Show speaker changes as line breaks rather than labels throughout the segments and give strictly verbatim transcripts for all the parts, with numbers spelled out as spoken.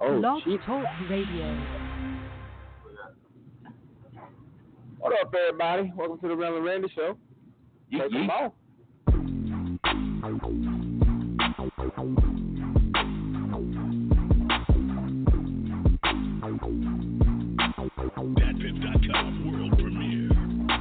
Oh,
Blog
shit.
Talk Radio.
What up, everybody? Welcome to the Rel and Randy Show.
Yeet,
Take them
yeet.
off.
Dat Piff dot com world premiere.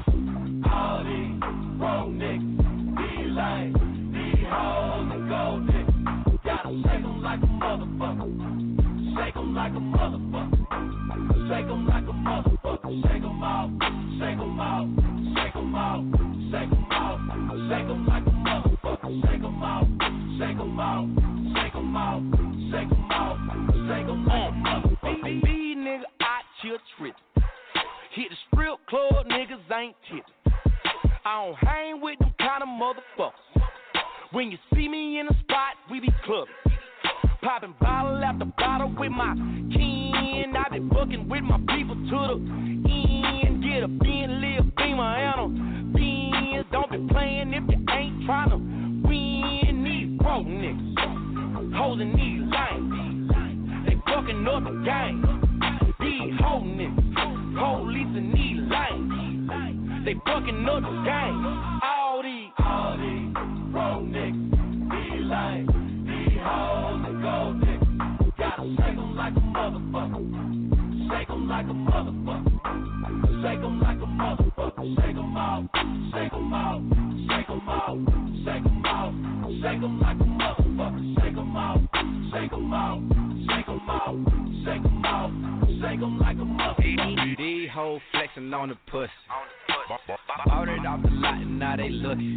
All these wrong niggas, these lame, these hoes and gold niggas. Gotta shake 'em like a motherfucker. Shake 'em like a motherfucker. Shake 'em like a motherfucker. Shake 'em out, shake 'em out, shake 'em out, shake 'em out. Shake 'em like a motherfucker. Shake 'em out, shake 'em out, shake 'em out, shake 'em out. Shake 'em like a motherfucker. These niggas out here trippin'. Hit the strip club, niggas ain't tippin'. I don't hang with them kind of motherfuckers. When you see me in the spot, we be clubbing. Popping bottle after bottle with my kin. I be fucking with my people to the end. Get a Bentley, a Beamer, and a Benz. Don't be playing if you ain't tryna win. These broke niggas, holding these lanes. They fucking up the game. These hoe niggas, police and these lanes. They fucking up the game. All these, all these broke niggas, these lanes. These hoes and gold niggas. Gotta shake 'em like a motherfucker. Shake 'em like a motherfucker. Shake 'em like a motherfucker. Shake 'em out. Shake 'em out. Shake 'em out. Shake 'em out. Shake 'em like a motherfucker. Shake 'em out. Shake 'em out. Shake 'em out. Shake 'em out. Shake 'em like a motherfucker.
These hoes flexing on the pussy. Bought it off the lot and now they looking.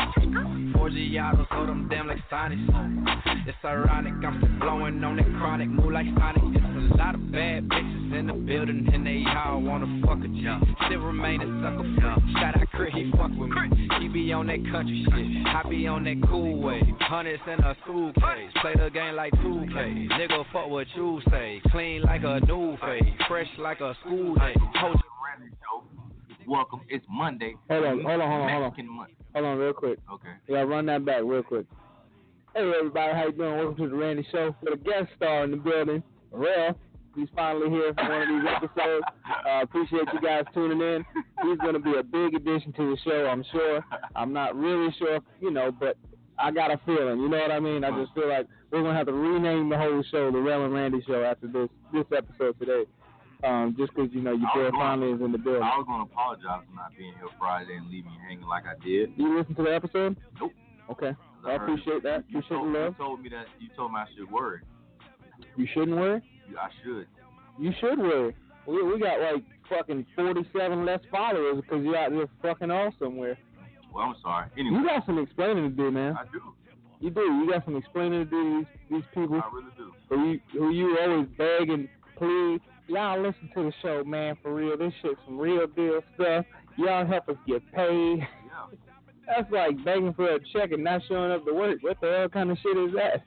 four G autos, so them damn like Sonic. It's ironic, I'm still blowing on that chronic, move like Sonic. It's a lot of bad bitches in the building and they all wanna fuck a G. Still remain a sucker free. Shout out Crit, he fuck with me. He be on that country shit, I be on that cool way. Hundreds in a suitcase, play the game like two K. Nigga fuck what you say, clean like a new face, fresh like a school day. Hold
Randy Show. Welcome. It's Monday.
Hold on, hold on, hold on, hold on.
Mexican Mon-
Hold on real quick.
Okay.
Yeah, run that back real quick. Hey, everybody. How you doing? Welcome to the Randy Show. With a guest star in the building, Rel. He's finally here for one of these episodes. Uh, appreciate you guys tuning in. He's going to be a big addition to the show, I'm sure. I'm not really sure, you know, but I got a feeling. You know what I mean? I just feel like we're going to have to rename the whole show the Rel and Randy Show after this this episode today. Um, just because, you know, your boy finally is in the building.
I was going to apologize for not being here Friday and leaving you hanging like I did.
You listen to the episode?
Nope.
Okay.
I
I appreciate that.
You
Appreciate the
told,
love.
you told me that you told me I should worry.
You shouldn't worry?
You, I should.
You should worry. We, we got like fucking forty-seven less followers because you're out there fucking off somewhere.
Well, I'm sorry. Anyway.
You got some explaining to do, man.
I do.
You do. You got some explaining to do to these, these people.
I really do.
Who you, who you always beg and plead. Y'all listen to the show, man, for real. This shit's some real deal stuff. Y'all help us get paid.
Yeah.
That's like begging for a check and not showing up to work. What the hell kind of shit is that?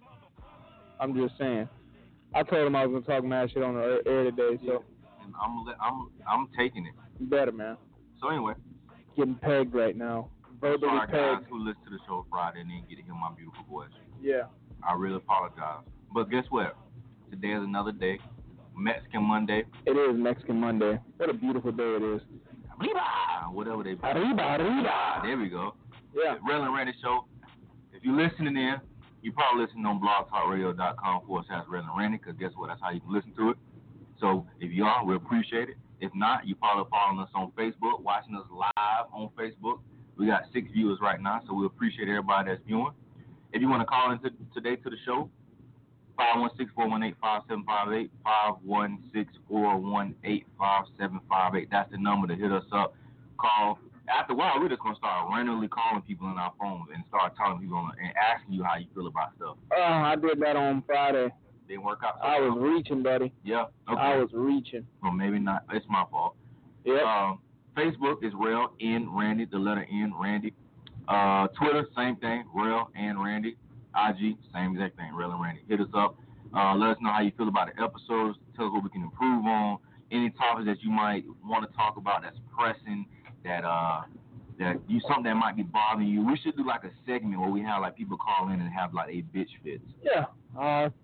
I'm just saying. I told him I was gonna talk mad shit on the air today, so.
And I'm I'm I'm taking it.
You better, man.
So anyway.
Getting pegged right now. Verbally
sorry,
pegged.
guys who listen to the show Friday and didn't get to hear my beautiful voice.
Yeah.
I really apologize. But guess what? Today is another day. Mexican Monday.
It is Mexican Monday. What a beautiful day it is.
Arriba! Whatever they
Arriba, arriba.
There we go.
Yeah.
Rel and Randy Show. If you're listening in, you probably listening on blogtalkradio.com forward slash Rel and Randy, because guess what? That's how you can listen to it. So if you are, we appreciate it. If not, you probably following us on Facebook, watching us live on Facebook. We got six viewers right now, so we appreciate everybody that's viewing. If you want to call in to, today to the show, five one six, four one eight, five seven five eight, five one six, four one eight, five seven five eight. That's the number to hit us up. Call. After a while, we're just going to start randomly calling people in our phones and start telling people and asking you how you feel about stuff.
Oh, I did that on Friday.
Didn't work out. So
I was
well.
reaching, buddy.
Yeah. Okay.
I was reaching.
Well, maybe not. It's my fault.
Yeah.
Um, Facebook is Rel and Randy, the letter N, Randy. Uh, Twitter, same thing, Rel and Randy. I G, same exact thing, Rel and Randy. Hit us up. Uh, let us know how you feel about the episodes. Tell us what we can improve on. Any topics that you might want to talk about that's pressing, that uh, that you something that might be bothering you. We should do like a segment where we have like people call in and have like a bitch fits.
Yeah. Uh,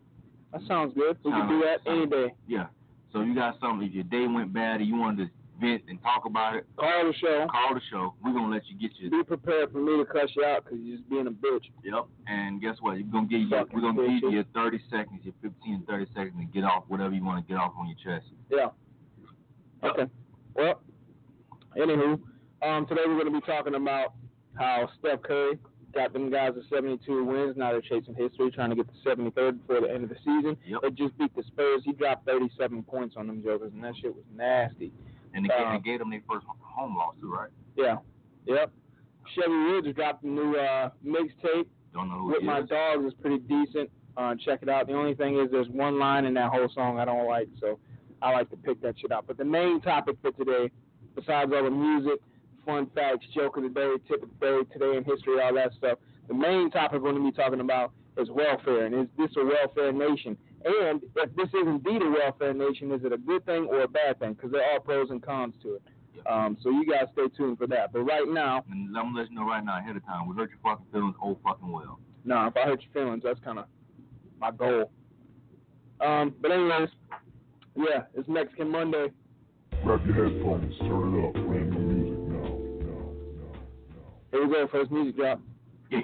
That sounds good. We
Sound
can do
like-
that any day.
Yeah. So you got something, if your day went bad and you wanted to vent and talk about it,
Call the show.
call the show. We're going to let you get your...
Be prepared for me to cuss you out because you're just being a bitch.
Yep. And guess what? We're going to give you,
Fucking
we're going to give you
bitches.
your thirty seconds, your fifteen, thirty seconds to get off whatever you want to get off on your chest.
Yeah.
Yep.
Okay. Well, anywho, um, today we're going to be talking about how Steph Curry got them guys to seventy-two wins. Now they're chasing history, trying to get to seventy-third before the end of the season.
Yep.
They just beat the Spurs. He dropped thirty-seven points on them jokers, and that shit was nasty.
And they, gave,
Um,
they gave them their first home loss, too, right?
Yeah. Yep. Chevy Woods dropped a new uh, mixtape.
Don't know who
With
it
My
is.
Dogs is pretty decent. Uh, check it out. The only thing is there's one line in that whole song I don't like, so I like to pick that shit out. But the main topic for today, besides all the music, fun facts, joke of the day, tip of the day, today in history, all that stuff, the main topic we're going to be talking about is welfare, and is this a welfare nation? And if this is indeed a welfare nation, is it a good thing or a bad thing? Because there are pros and cons to it. Um, so you guys stay tuned for that. But right now,
And I'm going to let you know right now ahead of time, we hurt your fucking feelings oh fucking well.
no, if I hurt your feelings, that's kind of my goal. Um, but anyways, yeah, it's Mexican Monday.
Grab your headphones, turn it up, brand new music now, now, now, now.
Here we go, first music drop.
Yeah.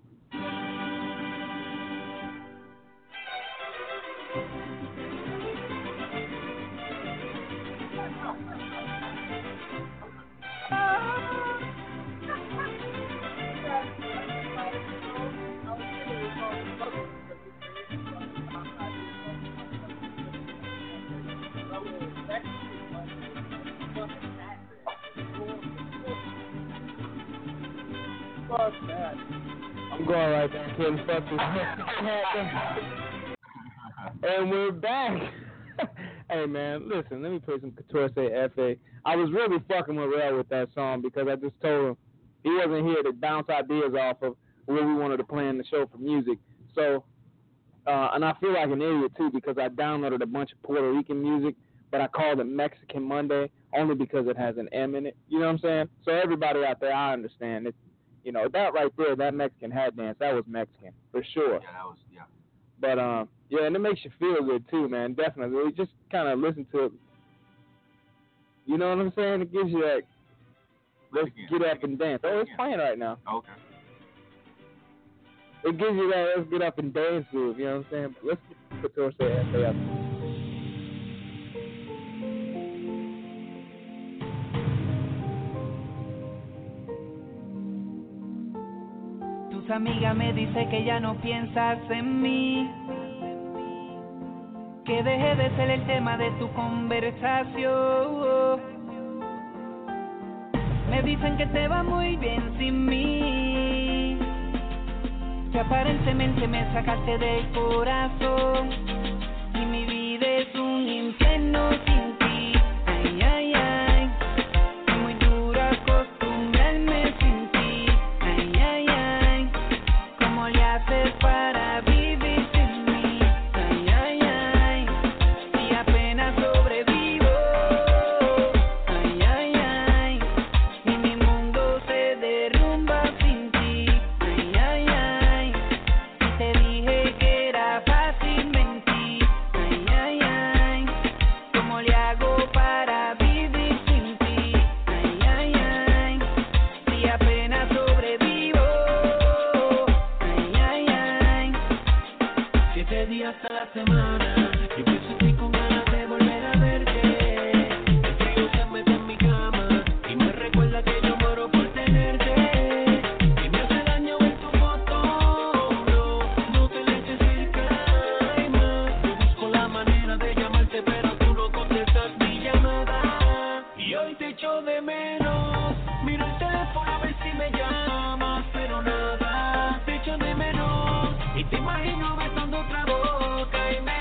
I'm going right there, Ken. Fuck this Mexican hat. And we're back. Hey, man, listen, let me play some Catorce F A. I was really fucking with Rel with that song because I just told him he wasn't here to bounce ideas off of what we wanted to play in the show for music. So, uh, and I feel like an idiot, too, because I downloaded a bunch of Puerto Rican music, but I called it Mexican Monday only because it has an M in it. You know what I'm saying? So everybody out there, I understand it. You know, that right there, that Mexican hat dance, that was Mexican, for sure.
Yeah, that was, yeah.
But, um, yeah, and it makes you feel good, too, man, definitely. Just kind of listen to it. You know what I'm saying? It gives you that, let's
Again.
get up and dance. Oh, it's playing right now.
Okay.
It gives you that let's get up and dance move, you know what I'm saying? Let's get Catorce F A up.
Tus amigas me dicen que ya no piensas en mí, que deje de ser el tema de tu conversación. Me dicen que te va muy bien sin mí, que aparentemente me sacaste del corazón y mi vida es un infierno sin ti. Ay, ay, ay, es muy duro acostumbrarme sin ti. Ay, ay, ay, ¿cómo le haces para vivir sin mí? Ay, ay, ay, si apenas sobrevivo. Ay, ay, ay, y mi mundo se derrumba sin ti. Ay, ay, ay, y te dije que era fácil mentir. Ay, ay, ay, ¿cómo le hago para vivir sin ti? Ay, ay, ay, si apenas sobrevivo. Ay, ay, ay, siete días a la semana, y pienso en ti con ganas de volver a verte. El frío se mete en mi cama y me recuerda que yo muero por tenerte. Y me hace daño ver tu foto, no, no te le eches el calma. Yo busco la manera de llamarte, pero tú no contestas mi llamada. Y hoy te echo de menos, miro el teléfono a ver si me llamas, pero nada, te echo de menos. Y te imagino besando otra boca y me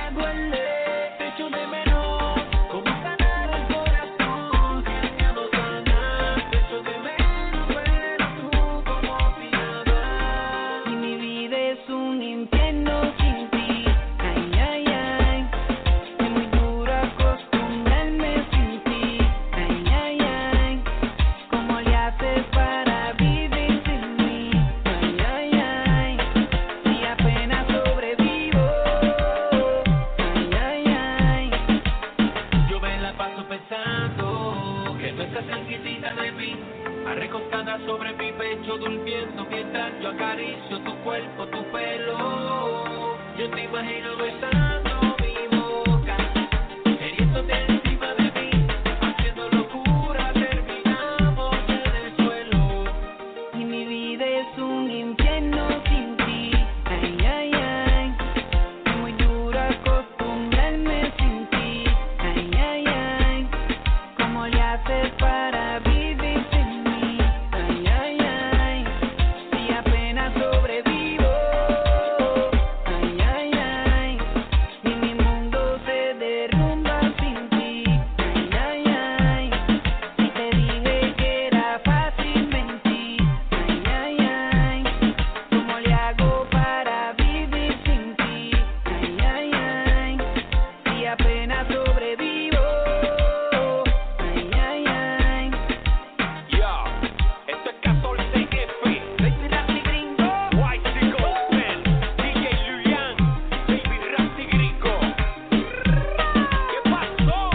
acaricio tu cuerpo, tu pelo. Yo te imagino besando mi boca, queriéndote encima de mí, haciendo locura, terminamos en el suelo.
Y mi vida es un infierno sin ti. Ay, ay, ay. Es muy duro acostumbrarme sin ti. Ay, ay, ay. ¿Cómo le haces para vivir sin mí? Ay, ay, ay. Si apenas sobrevivo. Ay, ay, ay. Y mi mundo se derrumba sin ti. Ay, ay, ay. Si te dije que era fácil mentir. Ay, ay, ay. ¿Cómo le hago para vivir sin ti? Ay, ay, ay. Si apenas sobrevivo. Ay, ay, ay.
Yo, esto es catorce F,
Baby Rappi gringo.
White Chico Pen, D J Luyan, Baby Rasty Grico. ¿Qué pasó?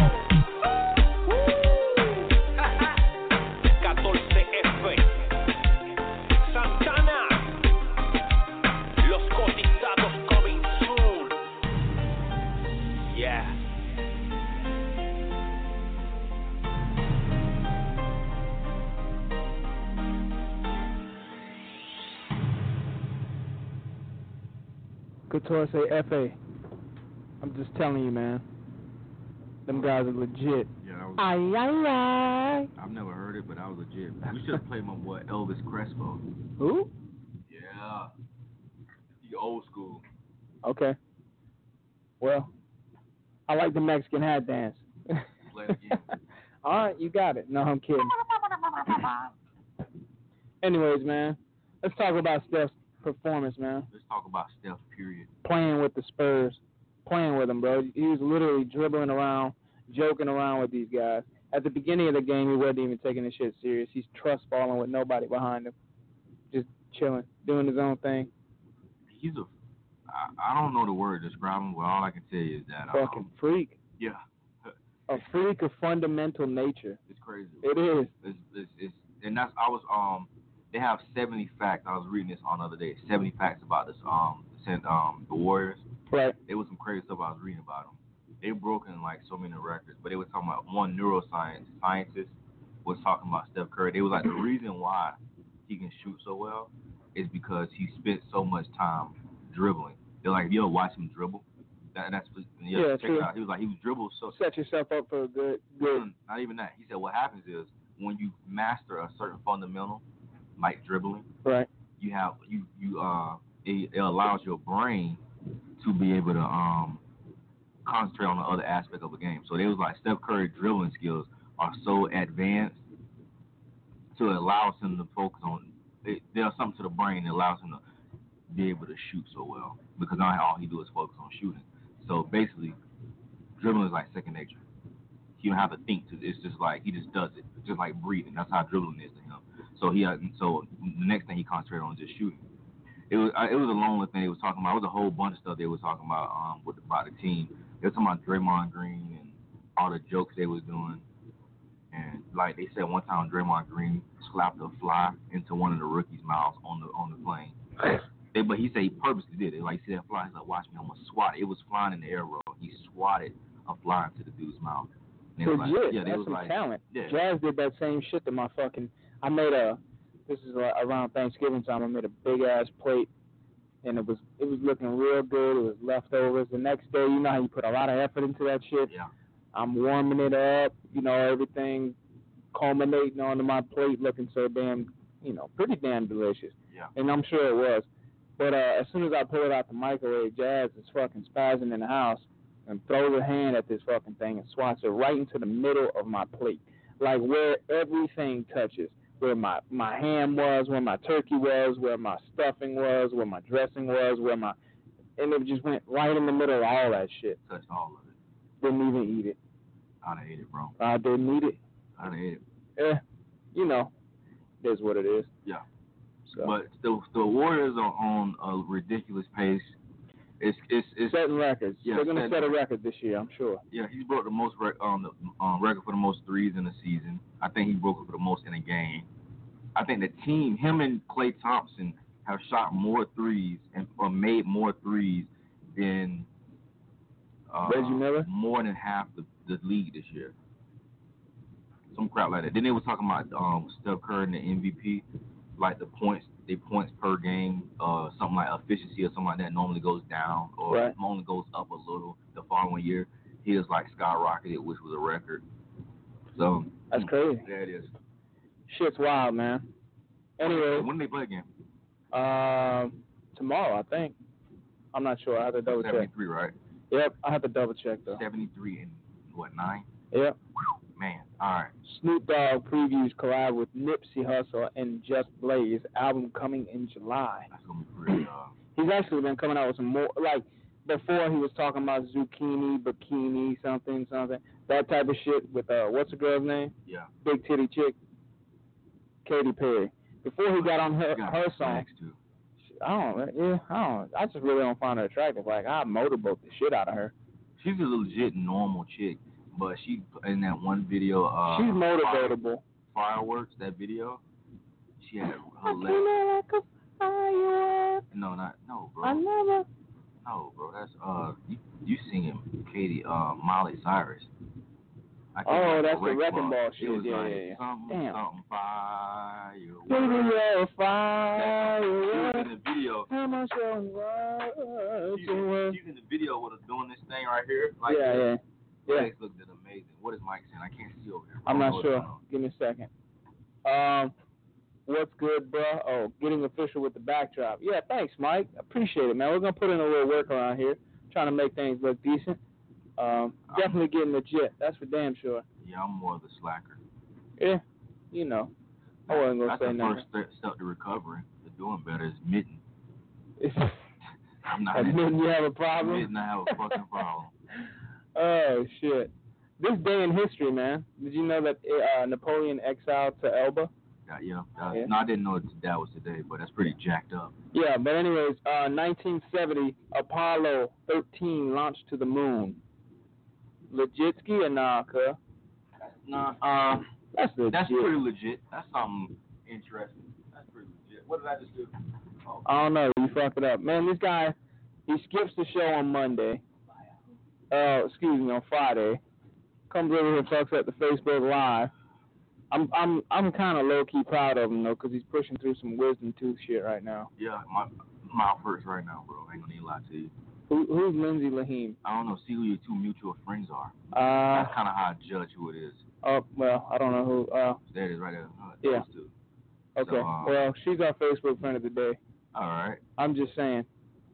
catorce F, Santana, los cotizados coming soon. Yeah.
Couture say F A. I'm just telling you, man. Them guys are legit.
Yeah, that was,
Ay, ay, ay.
I've never heard it, but that was legit. We should have played my boy Elvis Crespo.
Who?
Yeah. The old school.
Okay. Well, I like the Mexican hat dance.
Play it again.
All right, you got it. No, I'm kidding. Anyways, man, let's talk about Steph's performance, man.
Let's talk about Steph, period.
Playing with the Spurs, playing with them, bro. He was literally dribbling around, joking around with these guys. At the beginning of the game, he wasn't even taking this shit serious. He's trust falling with nobody behind him, just chilling, doing his own thing.
He's a, I, I don't know the word to describe him, but all I can tell you is that,
Fucking
um,
freak.
yeah,
A freak of fundamental nature.
it's crazy.
It is.
It's, it's, it's, and that's, I was, um, they have seventy facts. I was reading this on the other day. seventy facts about this, um, sent, um, the Warriors.
Right.
There was some crazy stuff I was reading about them. They broken like so many records, but they were talking about one neuroscience scientist was talking about Steph Curry. They was like, the reason why he can shoot so well is because he spent so much time dribbling. They're like, you ever watch him dribble? That, that's yeah,
Yeah,
check
true.
it out. He was like, he was dribble so.
Set yourself up for a good, good.
Not even that. He said what happens is when you master a certain fundamental, like dribbling,
Right.
you have you you uh it, it allows your brain to be able to um concentrate on the other aspect of the game. So they was like Steph Curry dribbling skills are so advanced, so it allows him to focus on. It, there's something to the brain that allows him to be able to shoot so well because now all he do is focus on shooting. So basically, dribbling is like second nature. He don't have to think. To, it's just like he just does it, just like breathing. That's how dribbling is to him. So he had, so the next thing he concentrated on is just shooting. It was it was a lonely thing they was talking about. It was a whole bunch of stuff they was talking about um with about the team. They were talking about Draymond Green and all the jokes they was doing. And like they said one time, Draymond Green slapped a fly into one of the rookies' mouths on the on the plane. They, but he said he purposely did it. Like he said, that fly. He's like, watch me, I'm gonna swat it. It was flying in the air roll. He swatted a fly into the dude's mouth. And they was
Legit.
like, yeah, they
That's
was
some
like,
talent.
yeah.
Jazz did that same shit to my fucking. I made a. This is like around Thanksgiving time. I made a big ass plate, and it was it was looking real good. It was leftovers. The next day, you know how you put a lot of effort into that shit.
Yeah.
I'm warming it up. You know, everything culminating onto my plate, looking so damn, you know, pretty damn delicious.
Yeah.
And I'm sure it was. But uh, as soon as I pull it out the microwave, Jazz is fucking spazzing in the house and throws her hand at this fucking thing and swats it right into the middle of my plate, like where everything touches. Where my, my ham was, where my turkey was, where my stuffing was, where my dressing was, where my, and it just went right in the middle of all that shit.
Touched all of it.
Didn't even eat it.
I'd have ate it, bro.
I didn't eat it.
I'd have ate it.
Eh, you know, it is what it is.
Yeah.
So.
But the the Warriors are on a ridiculous pace. It's it's it's
setting records.
Yeah,
They're gonna
setting
set a record this year, I'm sure.
Yeah, he's broke the most rec- um, the, um, record for the most threes in the season. I think he broke it for the most in a game. I think the team, him and Klay Thompson, have shot more threes and or made more threes than uh,
Reggie Miller?
more than half the, the league this year. Some crap like that. Then they were talking about um, Steph Curry and the M V P, like the points, they points per game, uh, something like efficiency or something like that normally goes down or
right.
only goes up a little the following year. His like skyrocketed, which was a record. So
that's crazy.
Yeah, it is.
Shit's wild, man. Anyway,
when do they play again?
Um, tomorrow, I think. I'm not sure. I have to double check.
seventy-three, right?
Yep, I have to double check though.
seventy-three and what, nine?
Yep.
Man, all right.
Snoop Dogg previews collab with Nipsey Hussle and Just Blaze album coming in July.
That's gonna be pretty. Uh...
He's actually been coming out with some more, like before he was talking about zucchini, bikini, something, something, that type of shit with uh, what's the girl's name?
Yeah.
Big titty chick, Katy Perry. Before he got on her
got
her song.
Too.
I don't, yeah, I don't. I just really don't find her attractive. Like I motorboat the shit out of her.
She's a legit normal chick, but she in that one video. Uh,
She's motivatable.
Fireworks, that video. She had her leg.
Like a firework.
No, not no, bro.
I never.
No, bro. That's uh, you, you singing Katie, uh, Miley Cyrus. I can't
Oh,
remember
that's the
correct,
wrecking
but
ball
it
shit.
was
Yeah,
like
yeah, yeah.
Something,
Damn.
something fire.
Baby, you're
She
fire.
was in the video.
How much you're
She's in, she's in the video with us doing this thing right here. Like
yeah,
this.
yeah.
Her
Yeah.
legs looked amazing. What is Mike saying? I can't see over here.
I'm
I
not
don't know
sure.
what's going on.
Give me a second. Um, what's good, bro? Oh, getting official with the backdrop. Yeah, thanks, Mike. Appreciate it, man. We're gonna put in a little work around here, trying to make things look decent. Um, definitely getting legit. That's for damn sure.
Yeah, I'm more of the slacker.
Yeah, you know. I wasn't gonna
That's
say
the
nothing.
first step, step to recovery. To doing better is admitting.
It's,
I'm not
admitting you have a problem.
admitting I have a fucking problem.
Oh shit! This day in history, man. Did you know that uh, Napoleon exiled to Elba?
Yeah, yeah. Uh,
Yeah.
No, I didn't know that was today, but that's pretty jacked up.
Yeah, but anyways, uh, nineteen seventy, Apollo thirteen launched to the moon. Legitski or nah, cuh?
Nah, uh,
That's legit.
that's pretty legit. That's something interesting. That's pretty legit. What did I just do? Oh.
I don't know. You fucked it up, man. This guy, he skips the show on Monday. Uh, excuse me, on Friday. Comes over here and talks at the Facebook Live. I'm I'm I'm kind of low key proud of him though, cause he's pushing through some wisdom tooth shit right now.
Yeah, my mouth hurts right now, bro. I ain't gonna need to lie to you.
Who, who's Lindsay Lahim?
I don't know. See who your two mutual friends are.
Uh,
That's kind of how I judge who it is.
oh well, I don't know who. Uh,
There it is, right there. Uh,
Yeah.
those two.
okay.
So, uh,
Well, she's our Facebook friend of the day.
All right.
I'm just saying.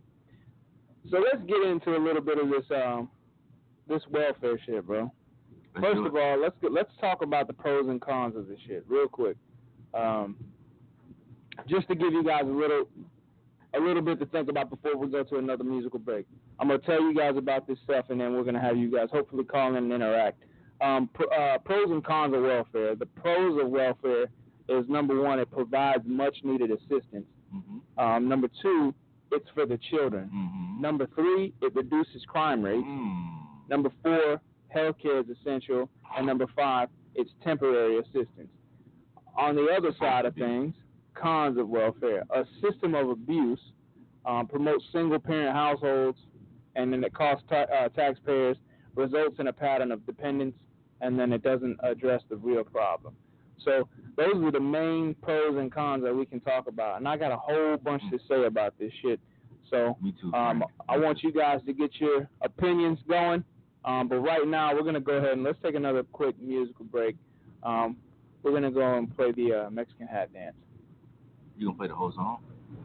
So let's get into a little bit of this um this welfare shit, bro.
Let's
First
do
of
it.
all, let's get, let's talk about the pros and cons of this shit real quick. Um, just to give you guys a little a little bit to think about before we go to another musical break. I'm gonna tell you guys about this stuff, and then we're gonna have you guys hopefully call in and interact. Um, pr- uh, pros and cons of welfare. The pros of welfare is number one, it provides much needed assistance.
Mm-hmm.
Um, number two, it's for the children.
Mm-hmm.
Number three, it reduces crime rates.
Mm.
Number four, healthcare is essential. And number five, it's temporary assistance. On the other side of things, cons of welfare, a system of abuse um, promotes single-parent households, and then it costs ta- uh, taxpayers, results in a pattern of dependence, and then it doesn't address the real problem. So those are the main pros and cons that we can talk about. And I got a whole bunch to say about this shit. So
Me too.
um,
Frank.
I want you guys to get your opinions going. Um, but right now, we're going to go ahead and let's take another quick musical break. Um, we're going to go and play the uh, Mexican hat dance.
You gonna play the whole song?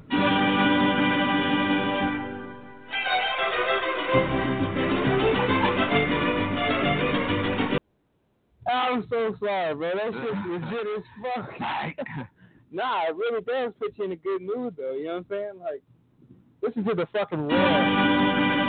I'm so sorry, bro. That shit's legit as fuck. Nah, it really does put you in a good mood, though. You know what I'm saying? Like, listen to the fucking roar.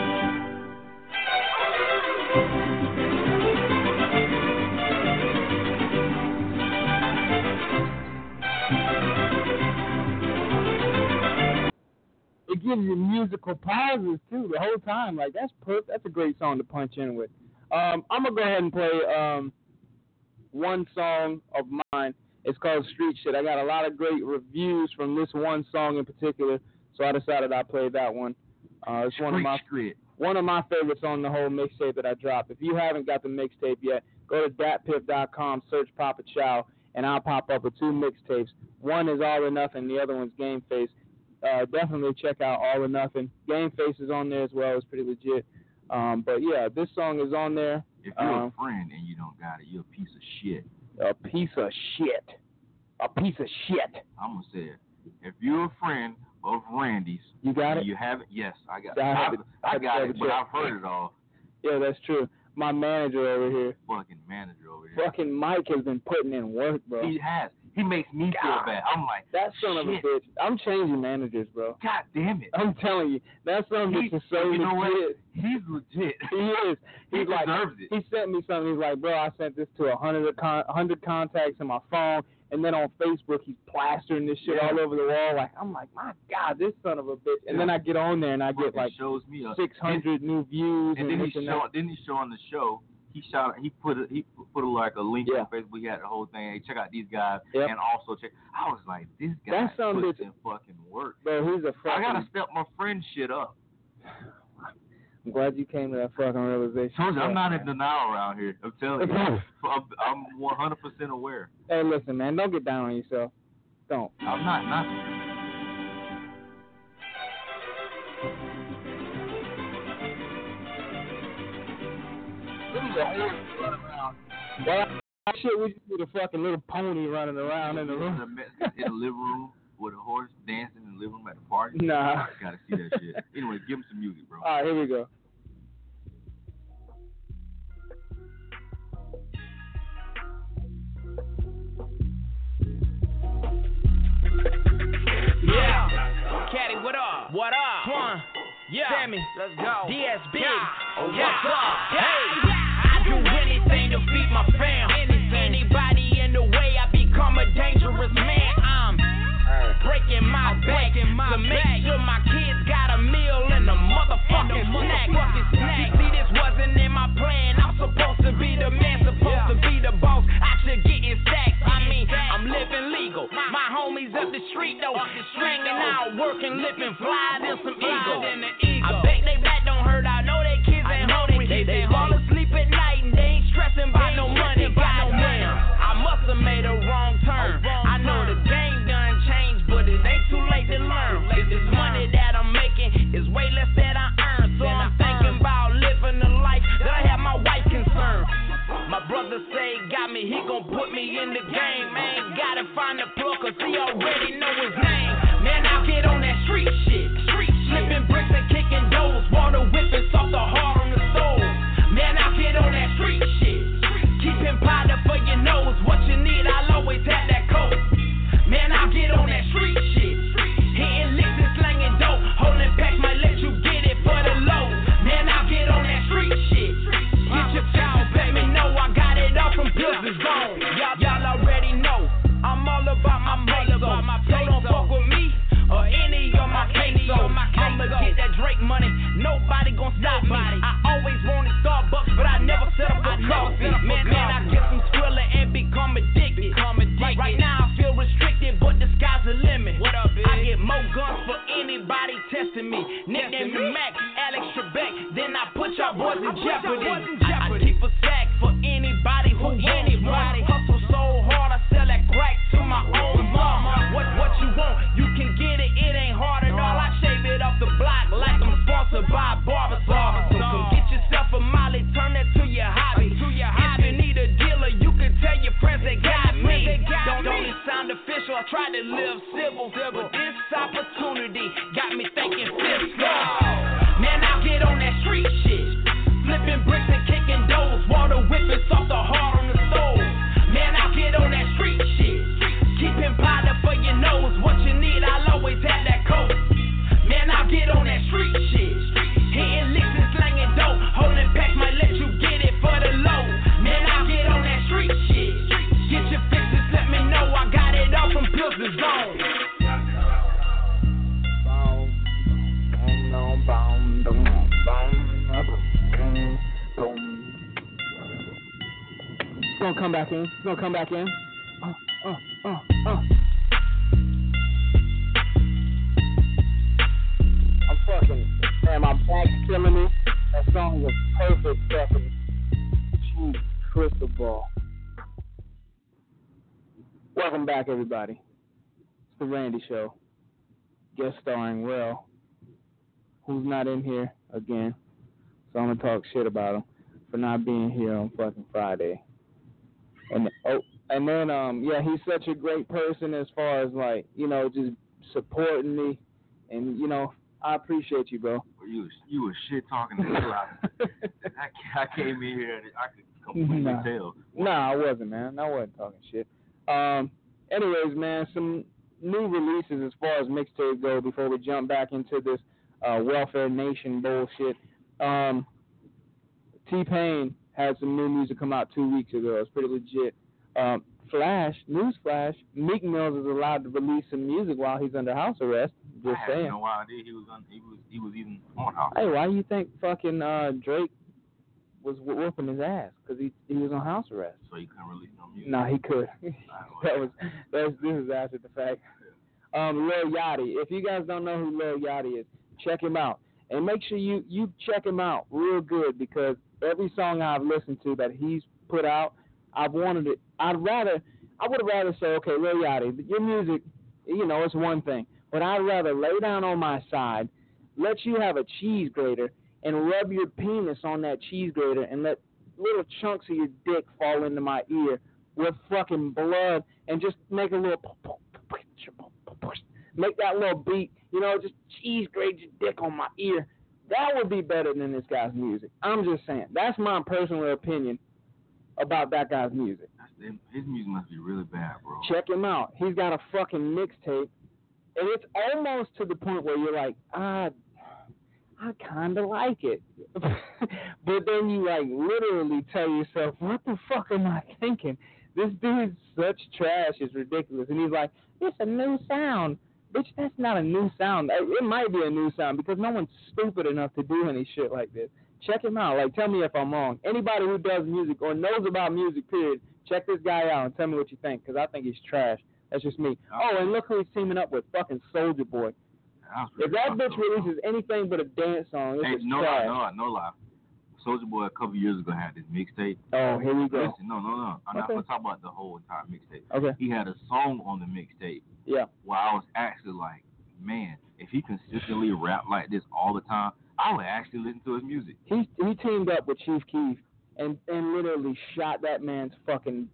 It gives you musical pauses too the whole time. Like that's per- that's a great song to punch in with. Um, I'm gonna go ahead and play um, one song of mine. It's called Street Shit. I got a lot of great reviews from this one song in particular, so I decided I'd play that one. Uh, it's one of my one of my favorites on the whole mixtape that I dropped. If you haven't got the mixtape yet, go to dat piff dot com, search Papa Chow, and I'll pop up with two mixtapes. One is All or Nothing, the other one's Game Face. Uh, definitely check out All or Nothing. Game Face is on there as well. It's pretty legit. Um, but yeah, this song is on there.
If you're
um,
a friend and you don't got it, you're a piece of shit.
A piece of shit. A piece of shit.
I'm gonna say it. If you're a friend of Randy's,
you got it.
You have it. Yes, I got
So
it.
I,
I,
to,
I, I got it, but
check.
I've heard it all.
Yeah, that's true. My manager over here.
Fucking manager over here.
Fucking Mike has been putting in work, bro.
He has. He makes me
God.
feel bad. I'm like,
that son
shit.
of a bitch. I'm changing managers, bro.
God damn it.
I'm telling you, that son of a bitch is so
you know
legit.
What? He's legit.
He is. He's
he
like,
deserves it.
He sent me something. He's like, bro, I sent this to a hundred con- hundred contacts in my phone, and then on Facebook he's plastering this shit
yeah.
all over the wall. Like, I'm like, my God, this son of a bitch. And yeah. then I get on there and I get like
shows me
six hundred new views.
And,
and
then he
and
show, then he show on the show. He shot. He put a, he put a, like a link
yeah.
on Facebook. He had the whole thing. Hey, check out these guys,
yep.
and also check. I was like, this guy
That's some
puts
bitch.
in fucking work.
Bro, he's a fucking.
I gotta step my friend shit up.
I'm glad you came to that fucking realization.
Told you, I'm not
man.
in denial around here. I'm telling you, I'm, I'm one hundred percent aware.
Hey, listen, man, don't get down on yourself. Don't.
I'm not. Not.
Well, shit, we just need a fucking little pony running around in the room.
In the living room with a horse dancing in the living room at the party.
Nah.
Gotta see that shit. Anyway, give him some music, bro.
All right, here we go.
Yeah. Caddy, what up? What up? Swan. Yeah. Sammy. Let's go. D S B. Yeah. Oh, what's yeah. up? Hey. I do anything to feed my fam. Anything. Anybody in the way, I become a dangerous man. I'm breaking my I'm back breaking my to make back. Sure my kids got a meal and a motherfucking snack. snack. See, this wasn't in my plan. I'm supposed to be the man, supposed yeah. to be the boss. I should get in stacks. I mean, I'm living legal. My homies up the street though, hanging out, working, living fly than some eagle. I bet they back don't hurt. I know they kids ain't hungry. They, they fall asleep at night and they ain't stressing by no money. Goddamn, I must have made a wrong turn. I know the game done changed, but it ain't too late to learn. If this money that I'm making is way less that I earn, so I'm thinking about living a life that I have my wife concerned. My brother say got me, he gon' put me in the game, man. Gotta find the plug, cause he already know his name. Man, I'll get on that street shit. Street flipping bricks and kicking doors. Water whipping soft the heart on the stove. Man, I'll get on that street shit. Keeping powder for your nose. What you need, I'll always have that coat. Man, I'll get on that street shit. Hitting licks and slanging dope. Holding packs might let you get it for the low. Man, I'll get on that street shit. Get your child, let me know I got it all from pills is gone. Y'all, y'all already know I'm all about my pesos. So don't fuck with me or any of my pesos. I'ma get that Drake money. Nobody gon' stop me. I always wanted Starbucks, but I never set up a coffee. Man, man, I get some Skrilla and become addicted. Right now I feel restricted, but the sky's the limit. I get more guns for anybody testing me. Nickname the Mac, Alex Trebek. Then I put y'all boys in jeopardy. I keep a sack for anybody who anybody hustle so hard I sell that crack to my own mama. What what you want? You can get it. It ain't hard at all. I shave it off the block like I'm sponsored by Barbasol. So come get yourself a Molly, turn that to your hobby. If you need a dealer, you can tell your friends they got me. Don't only sound official. I try to live civil, but this opportunity got me thinking fiscal. Man, I'll get on that street shit. Flipping bricks and kicking doors. Water whipping soft the heart on the stove. Man, I'll get on that street shit. Keeping powder for your nose. What you need, I'll always have that coat. Man, I'll get on that street shit. Hitting licks and slanging dope. Holding packs might let you get it for the low. Man, I'll get on that street shit. Get your fixes, let me know I got it all from Pilsner Zone.
It's gonna come back in. It's gonna come back in. Uh, uh. Uh, uh. I'm fucking, man, my back's killing me. That song was perfect fucking cheese crystal ball. Welcome back, everybody. It's the Randy Show. Guest starring Rel, who's not in here again. So I'm gonna talk shit about him for not being here on fucking Friday. And oh, and then um, yeah, he's such a great person as far as like, you know, just supporting me, and you know, I appreciate you, bro.
Well, you was, you was shit talking the hell out of me. I, I came in here and I could completely
nah.
tell.
Nah, I wasn't, man. I wasn't talking shit. Um, anyways, man, some new releases as far as mixtapes go before we jump back into this uh, Welfare Nation bullshit. Um, T-Pain had some new music come out two weeks ago. It's pretty legit. Um, Flash, newsflash, Meek Mills is allowed to release some music while he's under house arrest. Just
I had
saying.
no idea he was on. He was he was even on house.
Hey, why do you think fucking uh, Drake was whooping his ass? Because he he was on house arrest.
So he couldn't release no music.
No, he could. that was that was this is after the fact. Um, Lil Yachty. If you guys don't know who Lil Yachty is, check him out and make sure you you check him out real good, because every song I've listened to that he's put out, I've wanted it. I'd rather I would rather say, okay, Lil Yachty, your music, you know, it's one thing, but I'd rather lay down on my side, let you have a cheese grater, and rub your penis on that cheese grater and let little chunks of your dick fall into my ear with fucking blood, and just make a little, make that little beat, you know, just cheese grate your dick on my ear. That would be better than this guy's music. I'm just saying. That's my personal opinion about that guy's music.
That's, his music must be really bad, bro.
Check him out. He's got a fucking mixtape, and it's almost to the point where you're like, ah, I kind of like it. But then you, like, literally tell yourself, what the fuck am I thinking? This dude's such trash. It's ridiculous. And he's like, it's a new sound. Bitch, that's not a new sound. It might be a new sound because no one's stupid enough to do any shit like this. Check him out. Like, tell me if I'm wrong. Anybody who does music or knows about music, period, check this guy out and tell me what you think, because I think he's trash. That's just me. Oh, and look who he's teaming up with, fucking Soulja Boy. If that bitch releases anything but a dance song, this
hey,
is
no
trash.
lie, no lie, no lie. Soulja Boy a couple years ago had this mixtape.
Oh, here we go.
Listen, no, no, no. I'm
Okay.
not going to talk about the whole entire mixtape.
Okay.
He had a song on the mixtape
Yeah.
where I was actually like, man, if he consistently rap like this all the time, I would actually listen to his music.
He he teamed up with Chief Keef and, and literally shot that man's fucking.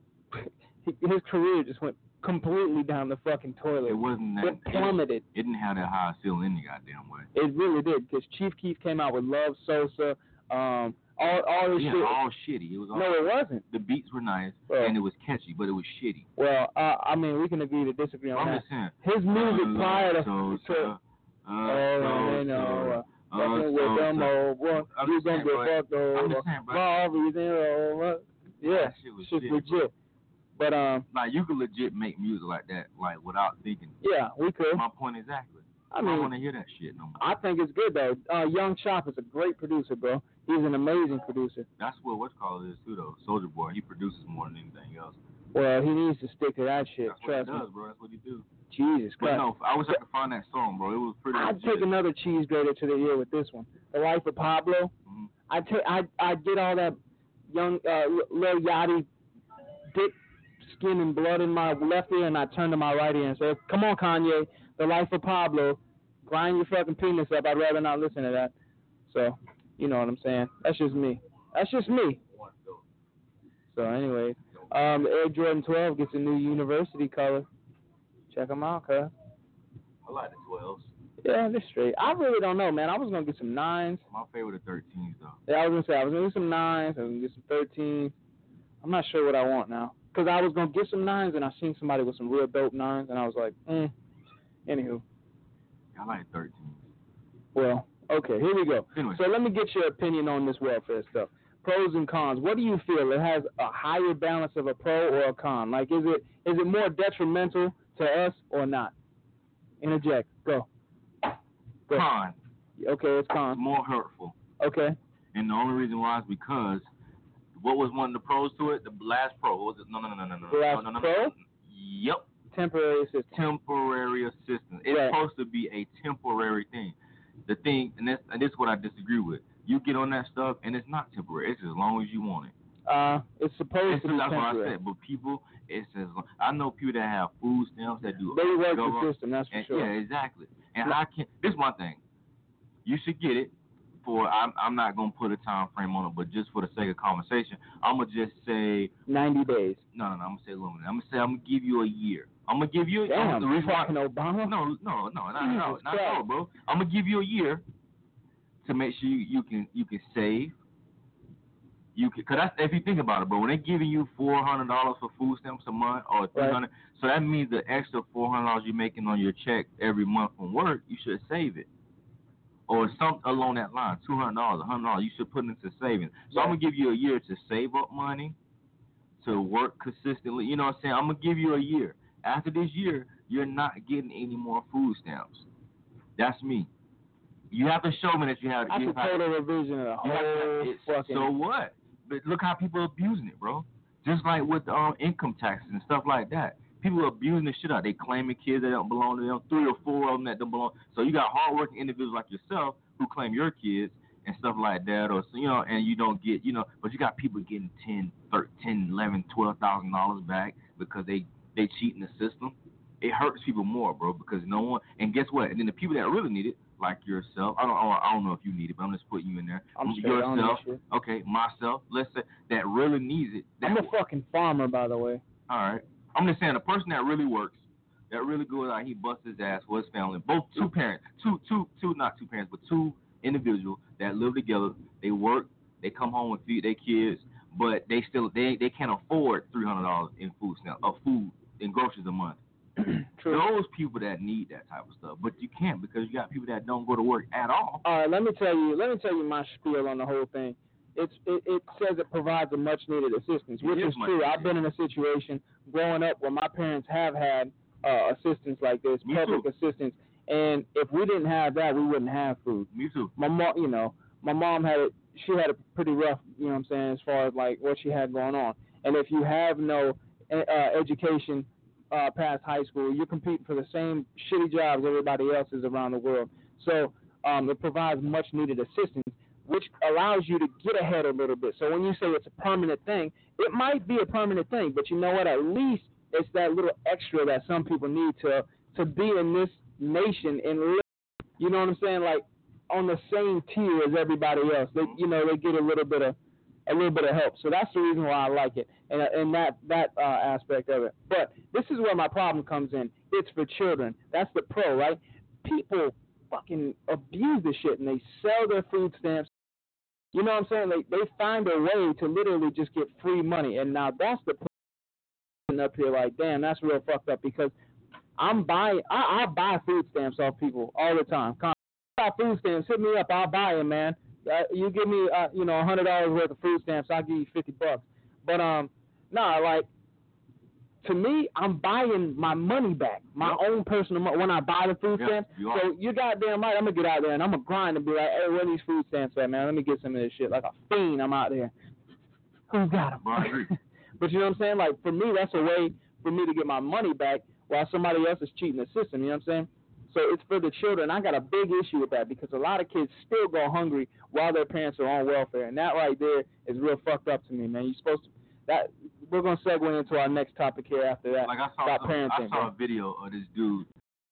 His career just went completely down the fucking toilet.
It wasn't that.
It plummeted.
It didn't have that high ceiling any goddamn way.
It really did, because Chief Keef came out with Love Sosa, um, all all this
Yeah,
shit.
all shitty. It was all,
No, it wasn't.
the beats were nice
Well,
and it was catchy, but it was shitty.
Well, uh, I mean, we can agree to disagree on
I'm
that.
just saying.
His music
Uh,
prior to,
so,
to
uh,
oh, you know, uh, fucking with them old boy,
I'm
you
just
gonna
saying,
get
bro.
fucked over.
I'm just saying, bro.
For all reason, over. Yeah,
That shit was
shit's
shit,
legit. But um,
Like, you could legit make music like that, like, without thinking.
yeah, we could.
My point exactly.
I
I don't
mean,
want to hear that shit no more.
I think it's good though. Uh, Young Chop is a great producer, bro. He's an amazing producer.
That's what what's called is too, though. Soulja Boy, he produces more than anything else.
Well, he needs to stick to that shit.
That's what
Trust
he
me.
does, bro. That's what he do.
Jesus
But
Christ.
no, I wish I could find that song, bro. It was pretty.
I'd
legit.
take another cheese grater to the ear with this one. The Life of Pablo.
Mhm.
I take I I get all that young uh, Lil Yachty dick skin and blood in my left ear, and I turn to my right ear and say, "Come on, Kanye, The Life of Pablo, grind your fucking penis up." I'd rather not listen to that. So, you know what I'm saying? That's just me. That's just me. So anyway, um, the Air Jordan twelve gets a new university color. Check them out, cuz.
I like the twelves.
Yeah, they're straight. I really don't know, man. I was gonna get some nines.
My favorite are thirteens, though.
Yeah, I was gonna say I was gonna get some nines. I was gonna get some thirteens. I'm not sure what I want now, cause I was gonna get some nines and I seen somebody with some real dope nines, and I was like, mm. Anywho,
I like thirteens.
well, okay, here we go.
Anyway.
So let me get your opinion on this welfare stuff. Pros and cons. What do you feel? It has a higher balance of a pro or a con? Like, is it is it more detrimental to us or not? Interject. Go. Go.
Con.
Okay, it's con.
More hurtful.
Okay.
And the only reason why is because what was one of the pros to it? The last pro. What was it? No, no, no, no, no, no.
The last
no, no, no,
pro?
no, no. Yep.
Temporary assistance.
Temporary assistance. It's
Right.
supposed to be a temporary thing. The thing, and this, and this is what I disagree with. You get on that stuff, and it's not temporary. It's as long as you want it.
Uh, it's supposed
It's,
to be
that's
temporary.
what I said. But people, it's as long. I know people that have food stamps that do.
They work
go
the
on-
system, that's for
and,
sure.
Yeah, exactly. And I can't. This is my thing. You should get it. For I'm, I'm not gonna put a time frame on it, but just for the sake of conversation, I'm gonna just say
ninety days.
No, no, no. I'm gonna say a little bit. I'm gonna say I'm gonna give you a year. I'm gonna give you.
Damn,
the reason why,
fucking Obama.
No, no, no, not at all,
Jesus
not at all,
Christ.
bro. I'm gonna give you a year to make sure you, you can you can save. You can, cause that's, if you think about it, bro, when they're giving you four hundred dollars for food stamps a month or three hundred, right. So that means the extra four hundred dollars you're making on your check every month from work, you should save it, or something along that line. Two hundred dollars, a hundred dollars, you should put into savings. So right. I'm gonna give you a year to save up money, to work consistently. You know what I'm saying? I'm gonna give you a year. After this year, you're not getting any more food stamps. That's me. You have to show me that you have.
That's a total revision of the whole fucking.
So what? But look how people are abusing it, bro. Just like with um, income taxes and stuff like that. People are abusing the shit out. They claiming kids that don't belong to them, three or four of them that don't belong. So you got hardworking individuals like yourself who claim your kids and stuff like that, or you know, and you don't get, you know, but you got people getting ten, thirteen, eleven, twelve thousand dollars back because they they cheat in the system. It hurts people more, bro, because no one. And guess what? And then the people that really need it, like yourself, I don't, I don't know if you need it, but I'm just putting you in there.
I'm
yourself,
shit.
Okay, myself. Let's say that really needs it. That
I'm a fucking farmer, by the way.
All right, I'm just saying the person that really works, that really goes out, he busts his ass for his family. Both two parents, two, two, two, not two parents, but two individuals that live together. They work, they come home and feed their kids, but they still they they can't afford three hundred dollars in food stamp of food in groceries a month.
True.
Those people that need that type of stuff, but you can't because you got people that don't go to work at all.
All right, let me tell you. Let me tell you my spiel on the whole thing. It's it, it says it provides a much needed assistance, which
is
is true.
needed.
I've been in a situation growing up where my parents have had uh, assistance like this,
Me
public
too.
assistance, and if we didn't have that, we wouldn't have food.
Me too.
My mom, you know, my mom had it. She had it pretty rough, you know what I'm saying, as far as like what she had going on. And if you have no uh, education. Uh, past high school, you're competing for the same shitty jobs everybody else is around the world. So um, it provides much needed assistance, which allows you to get ahead a little bit. So when you say it's a permanent thing, it might be a permanent thing, but you know what? At least it's that little extra that some people need to to be in this nation and live, you know what I'm saying? Like on the same tier as everybody else. They, you know, they get a little bit of a little bit of help. So that's the reason why I like it, and and that that uh, aspect of it. But this is where my problem comes in. It's for children. That's the pro, right? People fucking abuse this shit, and they sell their food stamps. You know what I'm saying? They they find a way to literally just get free money, and now that's the problem up here. Like, damn, that's real fucked up because I'm buying. I I buy food stamps off people all the time. Buy food stamps. Hit me up. I'll buy them, man. Uh, you give me, uh, you know, a hundred dollars worth of food stamps, I'll give you fifty bucks. But um, nah, like to me, I'm buying my money back, my yep. own personal money when I buy the food
yep,
stamps.
you
So you goddamn right, I'm gonna get out there and I'm gonna grind and be like, hey, where are these food stamps at, man? Let me get some of this shit. Like a fiend, I'm out there. Who got them? But you know what I'm saying? Like for me, that's a way for me to get my money back while somebody else is cheating the system. You know what I'm saying? So it's for the children. I got a big issue with that because a lot of kids still go hungry while their parents are on welfare, and that right there is real fucked up to me, man. You're supposed to. That we're gonna segue into our next topic here after that.
Like I saw,
about
some,
parenting,
I saw
man.
a video of this dude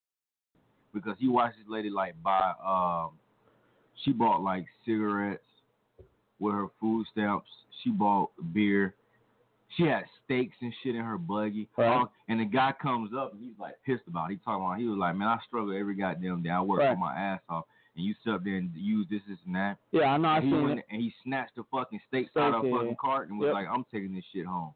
because he watched this lady like buy. Um, she bought like cigarettes with her food stamps. She bought beer. She had steaks and shit in her buggy.
Right.
Um, and the guy comes up and he's like pissed about it. He talking about, he was like, man, I struggle every goddamn day. I work
right.
for my ass off. And you sit up there and use this, this, and that.
Yeah, I know. I
and he
seen
went
it.
and he snatched the fucking steaks
Steak,
out of a
yeah.
fucking cart and was
yep.
like, I'm taking this shit home.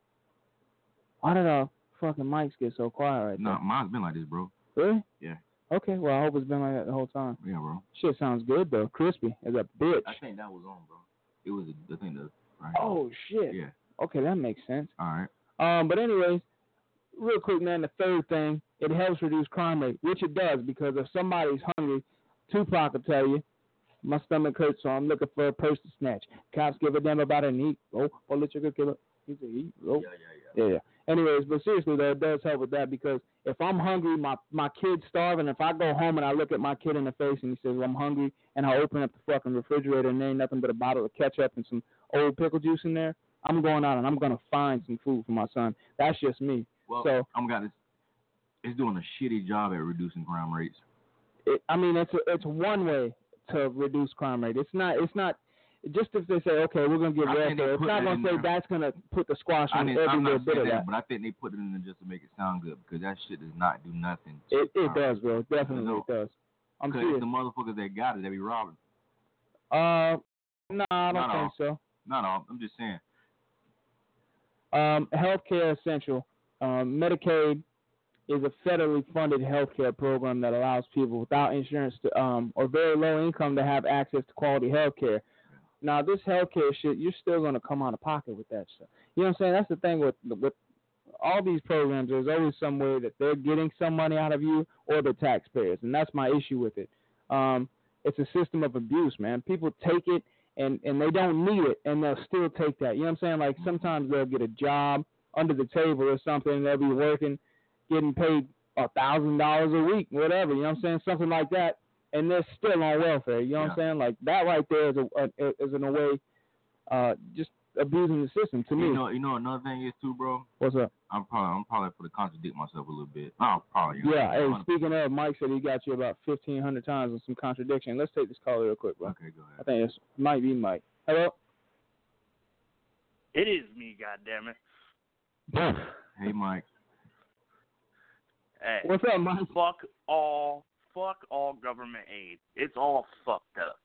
Why did our fucking mics get so quiet right
No,
there?
mine's been like this, bro.
Really?
Yeah.
Okay, well, I hope it's been like that the whole time.
Yeah, bro.
Shit sounds good, though. Crispy as a bitch.
I think that was on, bro. It was the thing that, right?
Oh, shit.
Yeah.
Okay, that makes sense.
All right.
Um, but anyways, real quick, man, the third thing, it helps reduce crime rate, which it does, because if somebody's hungry, Tupac will tell you, my stomach hurts, so I'm looking for a purse to snatch. Cops give a damn about an eat. Oh, oh, let you go kill it. He's a eat. Oh.
Yeah, yeah, yeah.
Yeah, Anyways, but seriously though, it does help with that because if I'm hungry, my my kid's starving. If I go home and I look at my kid in the face and he says, well, I'm hungry, and I open up the fucking refrigerator and there ain't nothing but a bottle of ketchup and some old pickle juice in there, I'm going out and I'm gonna find some food for my son. That's just me.
Well,
so
I'm got this. It's doing a shitty job at reducing crime rates.
It, I mean, it's a, it's one way to reduce crime rate. It's not. It's not. Just if they say, okay, we're gonna give welfare, it's not gonna say there. That's gonna put the squash on every
I'm
little
not
bit of
that,
that.
But I think they put it in there just to make it sound good because that shit does not do nothing.
It it does, bro. Definitely
no,
it does. I'm
serious. Because the motherfuckers that got it, they be robbing.
Uh, no, I don't
not
think
all.
so.
Not all. I'm just saying.
Um, healthcare essential. Um, Medicaid is a federally funded healthcare program that allows people without insurance to, um, or very low income to have access to quality healthcare. Now, this healthcare shit, you're still going to come out of pocket with that stuff. You know what I'm saying? That's the thing with with all these programs. There's always some way that they're getting some money out of you or the taxpayers, and that's my issue with it. Um, it's a system of abuse, man. People take it, and, and they don't need it, and they'll still take that. You know what I'm saying? Like, sometimes they'll get a job under the table or something, and they'll be working, getting paid a thousand dollars a week, whatever, you know what I'm saying? Something like that. And they're still on welfare, you know
yeah.
what I'm saying? Like, that right there is, a, a, is in a way, uh, just abusing the system to me.
You know, you know another thing is, too, bro?
What's up?
I'm probably, I'm probably going to contradict myself a little bit. Oh, probably.
Yeah, hey, speaking of, Mike said he got you about fifteen hundred times with some contradiction. Let's take this call real quick, bro.
Okay, go ahead.
I think it might be Mike. Hello?
It is me, goddammit.
Hey, Mike.
Hey,
what's up, Mike?
Fuck all, fuck all government aid. It's all fucked up.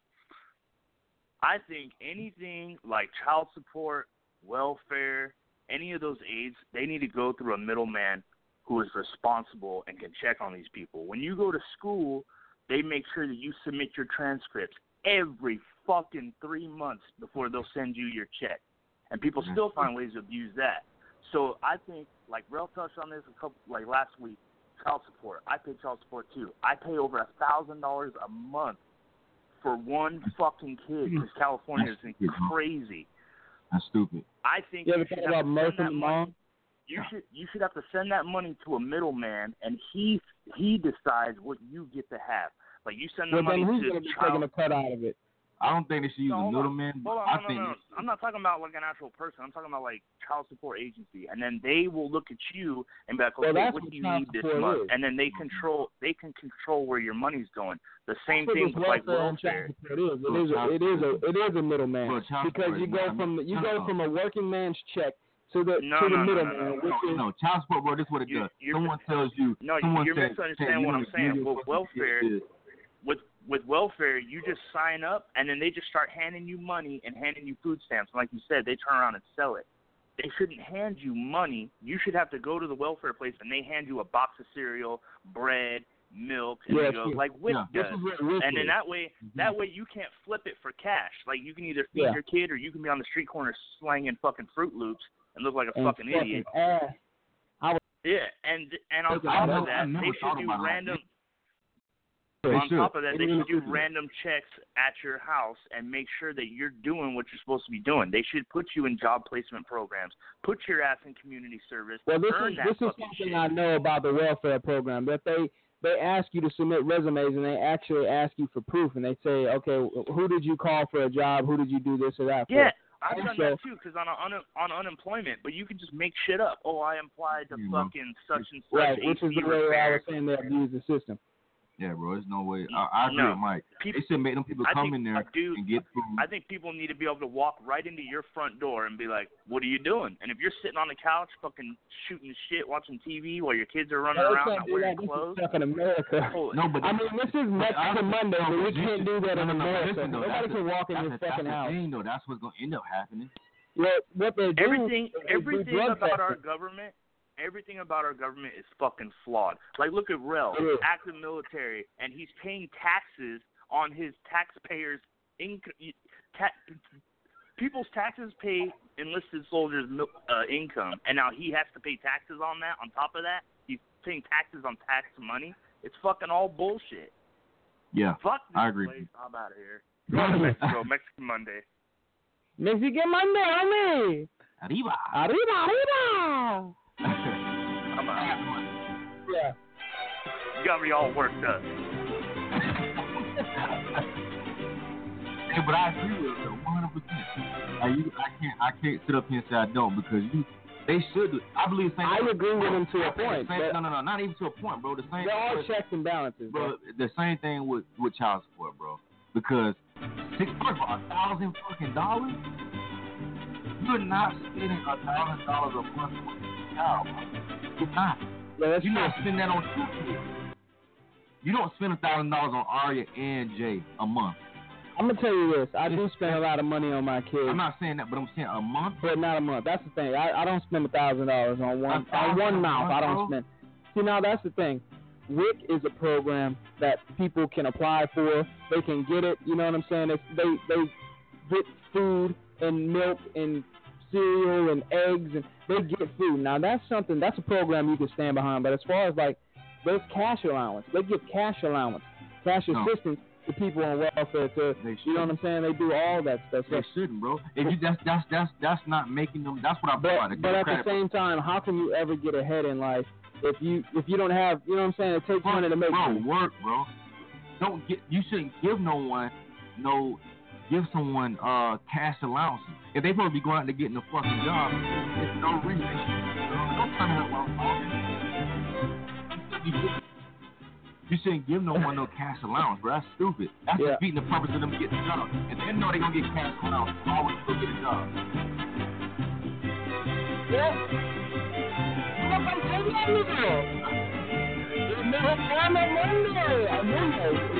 I think anything like child support, welfare, any of those aids, they need to go through a middleman who is responsible and can check on these people. When you go to school, they make sure that you submit your transcripts every fucking three months before they'll send you your check. And people still find ways to abuse that. So I think, like Rel touched on this a couple, like last week, child support. I pay child support too. I pay over a thousand dollars a month for one fucking kid because California is crazy.
That's stupid.
I think
you,
you
ever
should
thought
have
about
to
Murphy
send that
Mom?
money. You should you should have to send that money to a middleman, and he he decides what you get to have. Like you send the
well,
money
then who's
to
gonna be
child.
taking a cut out of it?
I don't think they should use
No,
a
hold
middleman,
on.
but
Hold on,
I
no,
think
no, no. I'm not talking about like an actual person. I'm talking about like child support agency, and then they will look at you and be like, okay,
well,
what
what
do you need this month?
is.
And then they control they can control where your money's going. The same
That's
thing
what
with like
welfare.
welfare.
It is. It is. A, it is a. It is a middleman
Well, child
because
support
you
is
go
not-
from the, you
no,
go
no.
from a working man's check to the
No,
to the
no, no,
middleman,
no, no,
which is
No, child support, bro, this is what it
You-
does.
you're-
Someone tells you.
No,
someone
you're
says,
misunderstanding
hey,
what
you
I'm
know,
saying.
you
With welfare,
is-
with with welfare, you just sign up, and then they just start handing you money and handing you food stamps. And like you said, they turn around and sell it. They shouldn't hand you money. You should have to go to the welfare place, and they hand you a box of cereal, bread, milk, and
Yeah,
you go,
sure.
like Wick
Yeah,
this
does.
is what Wick
And then
is.
that way, that way you can't flip it for cash. Like you can either feed
Yeah.
your kid, or you can be on the street corner slanging fucking Fruit Loops and look like a
and
fucking idiot.
ass.
Yeah, and and on
Listen,
top
I
of
never- I
that,
never
they should
thought
do
about it.
random.
They
on
should.
top of that, they
really
should do
should.
random checks at your house and make sure that you're doing what you're supposed to be doing. They should put you in job placement programs, put your ass in community service.
Well, this
earn
is
that
this is
fucking
something
shit.
I know about the welfare program. That they they ask you to submit resumes, and they actually ask you for proof, and they say, okay, who did you call for a job? Who did you do this or that for?
Yeah, I've done
Also-
that too. Because on a, on, a, on unemployment, but you can just make shit up. Oh, I applied to
Mhm.
fucking such and such
Right,
A
which is
C
the way I
repair.
was saying they abuse the system.
Yeah, bro, there's no way. I, I agree
No.
with Mike.
People-
They should make them people
I
come
think-
in there
dude,
and get food.
I think people need to be able to walk right into your front door and be like, what are you doing? And if you're sitting on the couch fucking shooting shit, watching T V while your kids are running
No, they
around
can't
not
do
wearing
that. This
clothes.
is stuck in America.
Holy-
no, but
I mean, this is next
I-
to Monday, but we
this
can't
is-
do that
no,
in
no, no,
America.
listen, though,
Nobody
that's
can
a-
walk in
that's
your
a- that's
fucking
the
house.
thing, though. That's what's gonna end up happening.
What, what they do
Everything,
is they
everything
drug
about our
testing.
government, everything about our government is fucking flawed. Like, look at Rel,
It is.
active military, and he's paying taxes on his taxpayers' income. Ta- people's taxes pay enlisted soldiers' mil- uh, income, and now he has to pay taxes on that. On top of that, he's paying taxes on tax money. It's fucking all bullshit.
Yeah,
Fuck this
I agree.
place. I'm out of here. Go to Mexico, Mexican Monday.
Mexican Monday, homie.
Arriba.
Arriba, arriba.
I'm out.
Yeah.
You got me all worked up.
Yeah, but I agree with it, one hundred percent. Like you, I can't, I can't sit up here and say I don't because you, they should. I believe the same.
I
thing.
agree with them to a point.
Same, no, no, no, not even to a point, bro. The same.
They're all
with,
checks and balances,
bro.
bro.
The same thing with with child support, bro. Because six first of all, a thousand fucking dollars. You're not spending a thousand dollars a month on a child. You're not.
Yeah, that's
You're
true.
not spending that on two kids. You don't spend a thousand dollars on Arya and Jay a month.
I'm gonna tell you this. I do spend a lot of money on my kids.
I'm not saying that, but I'm saying a month.
But not a month. That's the thing. I, I don't spend a thousand dollars on one on one mouth. I don't spend. See, now that's the thing. W I C is a program that people can apply for. They can get it. You know what I'm saying? It's, they they get food and milk and cereal and eggs and they get food. Now that's something. That's a program you can stand behind. But as far as like there's cash allowance. They give cash allowance, cash
No.
assistance to people on welfare. To you know what I'm saying? They do all that stuff.
They shouldn't, bro. If you that's that's that's that's not making them. That's what I brought.
But, but at the same time, how can you ever get ahead in life if you if you don't have, you know what I'm saying? It takes money to make
bro,
food.
work, bro. Don't get. You shouldn't give no one no. Give someone uh cash allowances. If they supposed to be going out to getting a fucking job, there's no reason. Don't tell me that while I'm talking. You shouldn't give no one no cash allowance, bro. That's stupid. That's
Yeah.
defeating the purpose of them getting a job. If they know they're gonna get cash allowance, always go get a job.
Yeah. Look, I'm telling you, no, I'm a Monday. I'm Monday.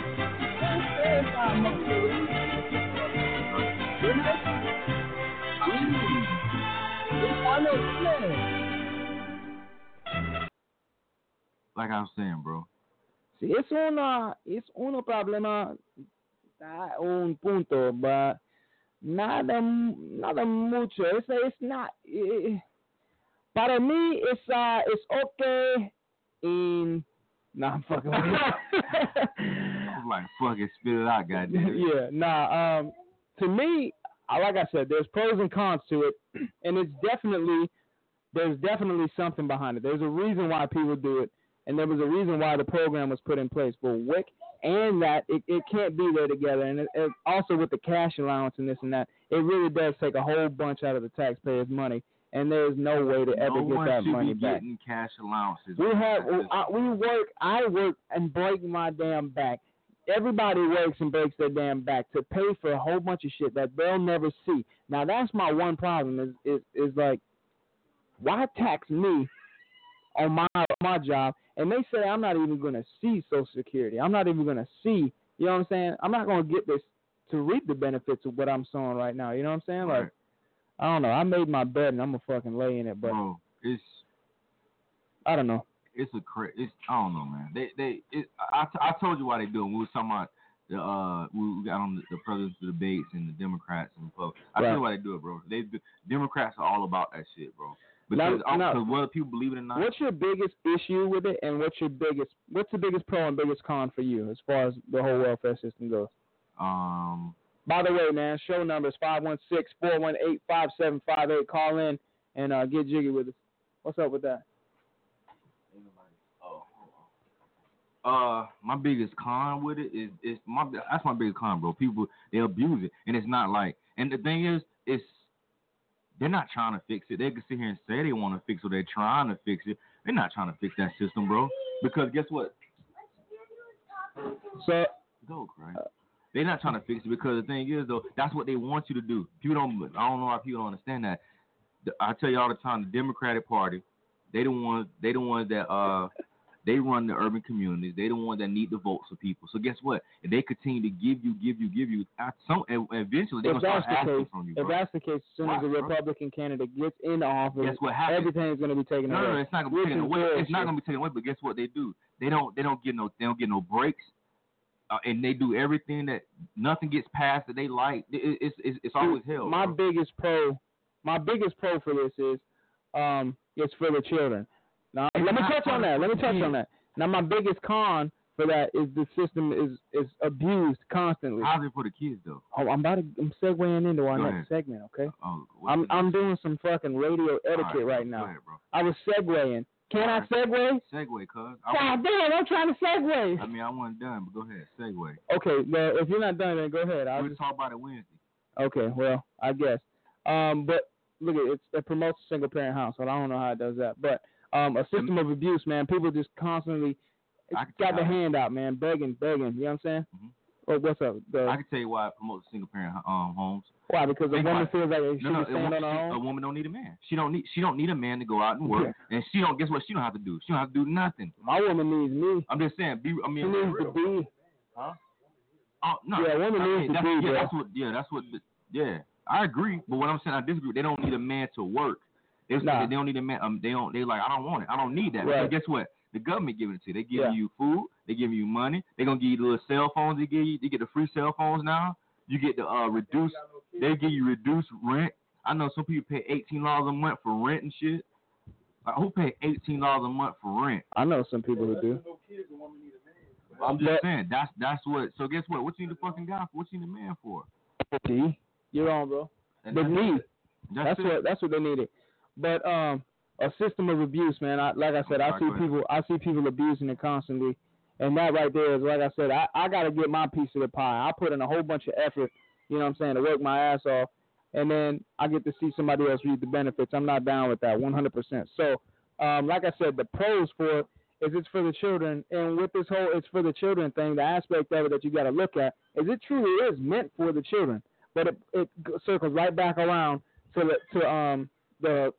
Like I was saying, bro.
Sí, es una, es un problema a un punto, but nada, nada mucho. It's, it's not. Eh, para mí, it's uh, it's okay. In, nah, I'm fucking with you.
I was like, fuck it, spit it out, goddamn.
Yeah, nah. Um, to me, I- like I said, there's pros and cons to it, and it's definitely there's definitely something behind it. There's a reason why people do it, and there was a reason why the program was put in place for W I C, and that it, it can't be there together. And it, it, also with the cash allowance and this and that, it really does take a whole bunch out of the taxpayers' money, and there's no way to ever
no
get
one
that
should
money
be
back.
getting cash allowances.
We have, I, we work, I work and break my damn back. Everybody works and breaks their damn back to pay for a whole bunch of shit that they'll never see. Now that's my one problem is is, is like, why tax me on my my job? And they say I'm not even going to see Social Security. I'm not even going to see, you know what I'm saying? I'm not going to get this to reap the benefits of what I'm sewing right now. You know what I'm saying? Like,
Right.
I don't know. I made my bed and I'm going to fucking lay in it, but
Bro, it's
I don't know.
it's a cra- it's I don't know, man. They they it, I, I told you why they do it. We was talking about the uh we got on the, the presidential debates and the Democrats and the Republicans. I
Right.
tell you why they do it, bro. They do, Democrats are all about that shit, bro.
Now-
Because uh,
now-
because whether people believe it or not,
What's your biggest issue with it, and what's your biggest what's the biggest pro and biggest con for you as far as the whole welfare system goes?
um
By the way, man, show number is five one six, four one eight, five seven five eight. Call in and uh, get jiggy with us. What's up with that?
uh my biggest con with it is is my that's my biggest con, bro. People they abuse it, and it's not like. And the thing is, it's they're not trying to fix it. They can sit here and say they want to fix it. They're trying to fix it. They're not trying to fix that system, bro. Because guess what?
So,
Go, right? They're not trying to fix it because the thing is, though, that's what they want you to do. People don't. I don't know why people don't understand that. The, I tell you all the time, the Democratic Party, they the ones. They the ones that uh, they run the urban communities. They the ones that need the votes for people. So guess what? If they continue to give you, give you, give you, at some eventually they're
if
gonna
that's
start
the
asking
case,
from you,
if
bro.
that's the case, as soon as a
Watch, bro.
Republican candidate gets into office,
Guess what happens?
everything's going to be taken
No,
away.
no, no, it's not gonna be
Which
taken
is
away.
bullshit.
It's not gonna be taken away. But guess what they do? They don't. They don't get no. They don't get no breaks. Uh, and they do everything that nothing gets passed that they like. It, it's it's it's always hell.
My
bro.
biggest pro, my biggest pro for this is, um, it's for the children. Now
It's
let me
not
touch
for
on
the
that. Let me touch
kids.
on that. Now my biggest con for that is the system is is abused constantly.
How's it for the kids though?
Oh, I'm about to I'm segueing into our
Go
next
ahead.
segment, okay?
Oh,
I'm I'm doing some fucking radio etiquette
All
right,
right,
now.
Go ahead, bro.
I was segueing. Can I segue?
Segue, cuz.
God damn, I'm trying to segue.
I mean, I wasn't done, but go ahead. Segue.
Okay, well, if you're not done, then go ahead. I'll
We'll
just...
talk about it Wednesday.
Okay, well, I guess. Um, but look, at it, it promotes a single parent household. I don't know how it does that, but um, a system of abuse, man. People just constantly got the hand out, man, begging, begging. You know what I'm saying?
Mm-hmm.
Well, what's up? The...
I can tell you why it promotes single parent um, homes.
Why? Because a woman feels like she
no, no,
can stand on her
a,
own.
a woman don't need a man. She don't need. She don't need a man to go out and work,
yeah.
and she don't. Guess what? She don't have to do. She don't have to do nothing.
My woman needs me.
I'm just saying. Be. I mean,
she needs
real.
to be.
Huh? Oh no.
Yeah, a woman
I
needs
mean,
to
that's,
be.
Yeah,
bro.
that's what. Yeah, that's what. Yeah, I agree. But what I'm saying, I disagree. They don't need a man to work. They,
nah.
they don't need a man. Um, they don't. They like. I don't want it. I don't need that.
Right.
Because guess what? The government giving it to you. They giving
yeah.
you food. They giving you money. They gonna give you the little cell phones. They give you. You get the free cell phones now. You get the uh reduced. They give you reduced rent. I know some people pay eighteen dollars a month for rent and shit. Like, who pay eighteen dollars a month for rent?
I know some people who do.
I'm just saying that's that's what. So guess what? What you need a fucking guy for? What you need a man for?
D. You're on, bro.
And
the
that's
need.
it. That's,
that's
it.
what that's what they needed. But um, a system of abuse, man. I, like I said, I see people I see people abusing it constantly, and that right there is, like I said, I, I got to get my piece of the pie. I put in a whole bunch of effort, you know what I'm saying, to work my ass off, and then I get to see somebody else reap the benefits. I'm not down with that one hundred percent. So, um, like I said, the pros for it is it's for the children, and with this whole it's for the children thing, the aspect of it that you got to look at is it truly is meant for the children, but it, it circles right back around to the to um the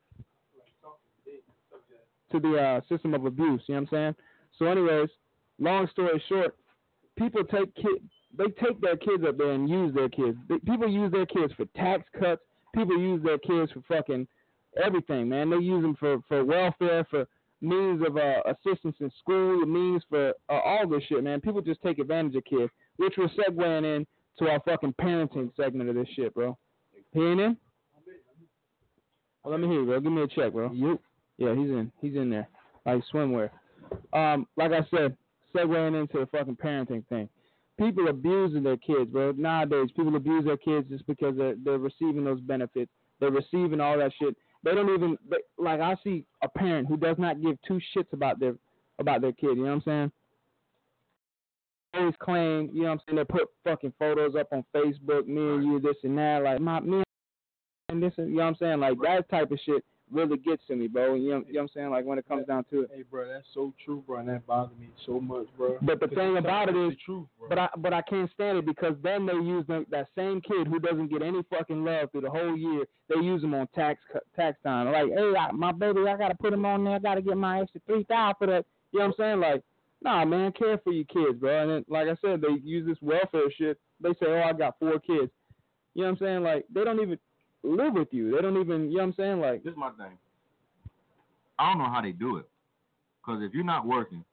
to the uh, system of abuse. You know what I'm saying? So, anyways, long story short, people take kid they take their kids up there and use their kids. They, people use their kids for tax cuts. People use their kids for fucking everything, man. They use them for, for welfare, for means of uh, assistance in school, means for uh, all this shit, man. People just take advantage of kids, which we're segueing in to our fucking parenting segment of this shit, bro. Hearing in? Well, let me hear you, bro. Give me a check, bro. You? Yeah, he's in. He's in there. Like swimwear. Um, like I said, segueing into the fucking parenting thing. People abusing their kids, bro. Nowadays, people abuse their kids just because they're, they're receiving those benefits. They're receiving all that shit. They don't even they, like. I see a parent who does not give two shits about their about their kid. You know what I'm saying? They always claim, you know what I'm saying. They put fucking photos up on Facebook, me and you, this and that. Like my me and this, and, you know what I'm saying. Like that type of shit really gets to me, bro. You know, you know what I'm saying? Like when it comes down to it.
Hey, bro, that's so true, bro, and that bothers me so much, bro.
But the thing about it is,
truth,
but I but I can't stand it because then they use them, that same kid who doesn't get any fucking love through the whole year. They use him on tax tax time. Like, hey, I, my baby, I gotta put him on there. I gotta get my extra three thousand for that. You know what I'm saying? Like, nah, man, care for your kids, bro. And then, like I said, they use this welfare shit. They say, oh, I got four kids. You know what I'm saying? Like, they don't even live with you. They don't even. You know what I'm saying? Like,
this is my thing. I don't know how they do it. Because if you're not working,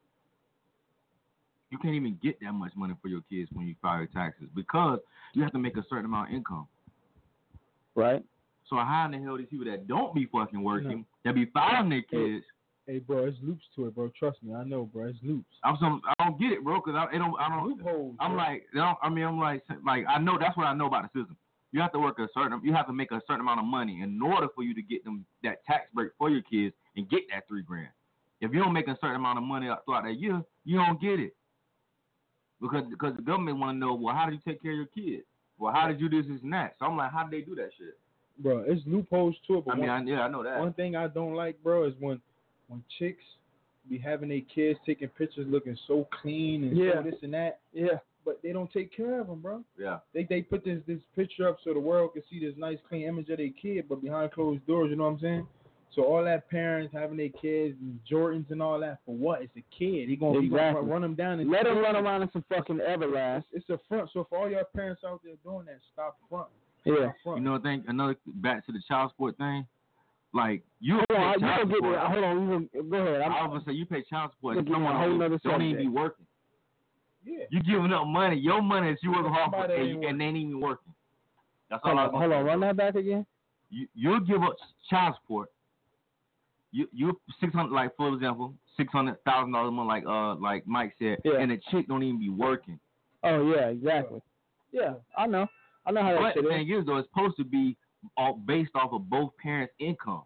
you can't even get that much money for your kids when you file your taxes because you have to make a certain amount of income.
Right.
So how in the hell these people that don't be fucking working, no. that be filing their kids?
Hey, hey, bro, it's loops to it, bro. Trust me, I know, bro. It's loops.
I'm some, I don't get it, bro, because I, I don't, I don't.
Loopholes,
I'm
bro.
like, you know, I mean, I'm like, like I know that's what I know about the system. You have to work a certain, you have to make a certain amount of money in order for you to get them that tax break for your kids and get that three grand. If you don't make a certain amount of money throughout that year, you don't get it. Because because the government want to know, well, how did you take care of your kids? Well, how did you do this and that? So I'm like, how did they do that shit?
Bro, it's loopholes to it. But
I mean,
one,
I, yeah, I know that.
One thing I don't like, bro, is when when chicks be having their kids taking pictures looking so clean and
yeah.
so this and that.
Yeah.
But they don't take care of them, bro.
Yeah.
They they put this this picture up so the world can see this nice clean image of their kid, but behind closed doors, you know what I'm saying? So all that parents having their kids and Jordans and all that for what? It's a kid. He gonna,
exactly.
he gonna run them down and
let him run around in some fucking Everlast.
It's, it's a front. So for all your parents out there doing that, stop front.
Yeah.
Front.
You know what thing? Another back to the child support thing. Like you
hold on,
pay child
you
support.
Get, hold on, you can, go ahead. I'm,
I was gonna say you pay child support.
You're
Someone
a whole nother
don't
subject.
even be working.
Yeah.
You giving up money, your money that you working hard for,
Somebody
and,
ain't
and they ain't even working. That's all
hold
I
on,
was
hold
gonna
on,
say.
run that back again.
You you'll give up child support you you six hundred like for example six hundred thousand dollars a month like uh like Mike said,
Yeah.
and the chick don't even be working.
Oh yeah, exactly. Yeah, I know. I know how that
But
shit
the
is.
thing is though, it's supposed to be all based off of both parents' income.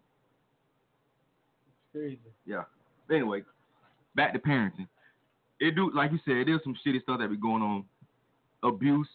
Crazy.
Yeah. Anyway, back to parenting. It do like you said, there's some shitty stuff that be going on. Abuse.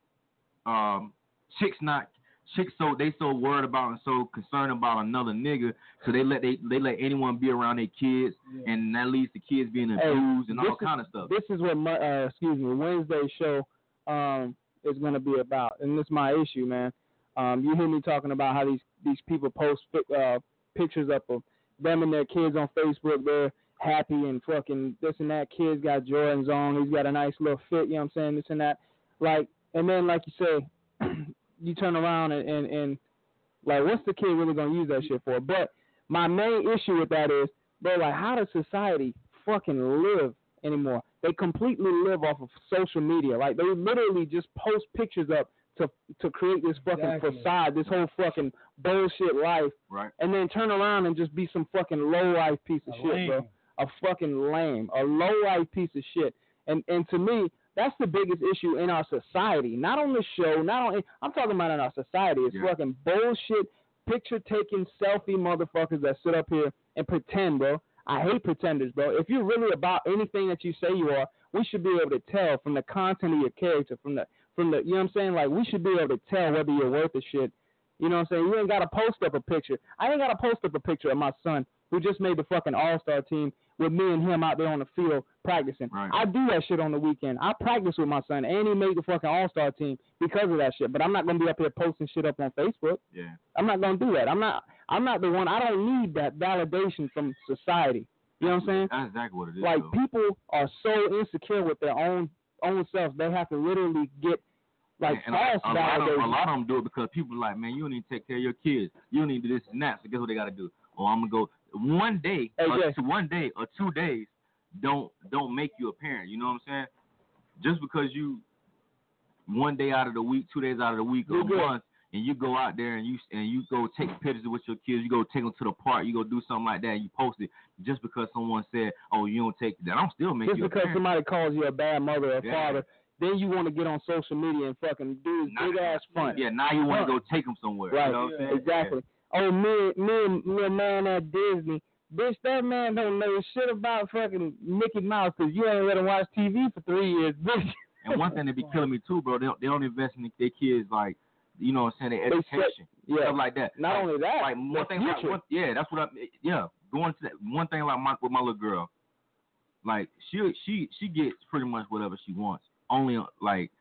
Um, chicks not chicks so they so worried about and so concerned about another nigga, so they let they they let anyone be around their kids,
Yeah.
and that leads to kids being
Hey,
abused and
this
all
is-
kind of stuff.
This is what my uh, excuse me Wednesday show um is going to be about, and this is my issue, man. Um, you hear me talking about how these these people post fi- uh, pictures up of them and their kids on Facebook. They're happy and fucking this and that. Kids got Jordans on. He's got a nice little fit. You know what I'm saying? This and that. Like, and then like you say, you turn around and, and and like, what's the kid really gonna use that shit for? But my main issue with that is, bro, like, how does society fucking live anymore? They completely live off of social media. Like, they literally just post pictures up to to create this fucking
Exactly.
facade, this whole fucking bullshit life,
Right.
and then turn around and just be some fucking low life piece of
A
shit, bro.
lame.
A fucking lame, a low life piece of shit. And and to me, that's the biggest issue in our society. Not on the show, not on. I'm talking about in our society. It's
Yeah.
fucking bullshit, picture taking, selfie motherfuckers that sit up here and pretend, bro. I hate pretenders, bro. If you're really about anything that you say you are, we should be able to tell from the content of your character, from the from the you know what I'm saying? Like, we should be able to tell whether you're worth a shit. You know what I'm saying? You ain't gotta post up a picture. I ain't gotta post up a picture of my son who just made the fucking all-star team with me and him out there on the field practicing.
Right.
I do that shit on the weekend. I practice with my son, and he made the fucking all-star team because of that shit. But I'm not gonna be up here posting shit up on Facebook.
Yeah.
I'm not gonna do that. I'm not. I'm not the one. I don't need that validation from society. You know what I'm saying?
That's exactly what it is.
Like,
though.
people are so insecure with their own own selves, they have to literally get like
and a,
false
a, lot of, a
validation.
lot of them do it because people are like, man, you don't need to take care of your kids. You don't need to do this and that. So guess what they got to do? Oh, I'm gonna go one day,
Hey,
or
Jay.
two, one day or two days. Don't don't make you a parent. You know what I'm saying? Just because you one day out of the week, two days out of the week, or
You're
a
good.
month, and you go out there and you and you go take pictures with your kids, you go take them to the park, you go do something like that, and you post it just because someone said, oh, you don't take that. I'm still making
Just
you a
because
parent.
somebody calls you a bad mother or
Yeah.
father, then you want to get on social media and fucking do this
Not-
big ass front.
Yeah, now you want to
Front.
go take them somewhere.
Right,
You know what I'm saying?
exactly. Oh, me, me and little man at Disney. Bitch, that man don't know shit about fucking Mickey Mouse because you ain't let him watch T V for three years, bitch.
And one thing that be killing me too, bro, they don't, they don't invest in their kids, like, you know what I'm saying, their
They set-
education,
yeah.
stuff like that.
Not
like,
only that,
like one
the
thing, like,
future.
one, yeah, that's what I, yeah, going to that one thing like my with my little girl, like she she she gets pretty much whatever she wants, only like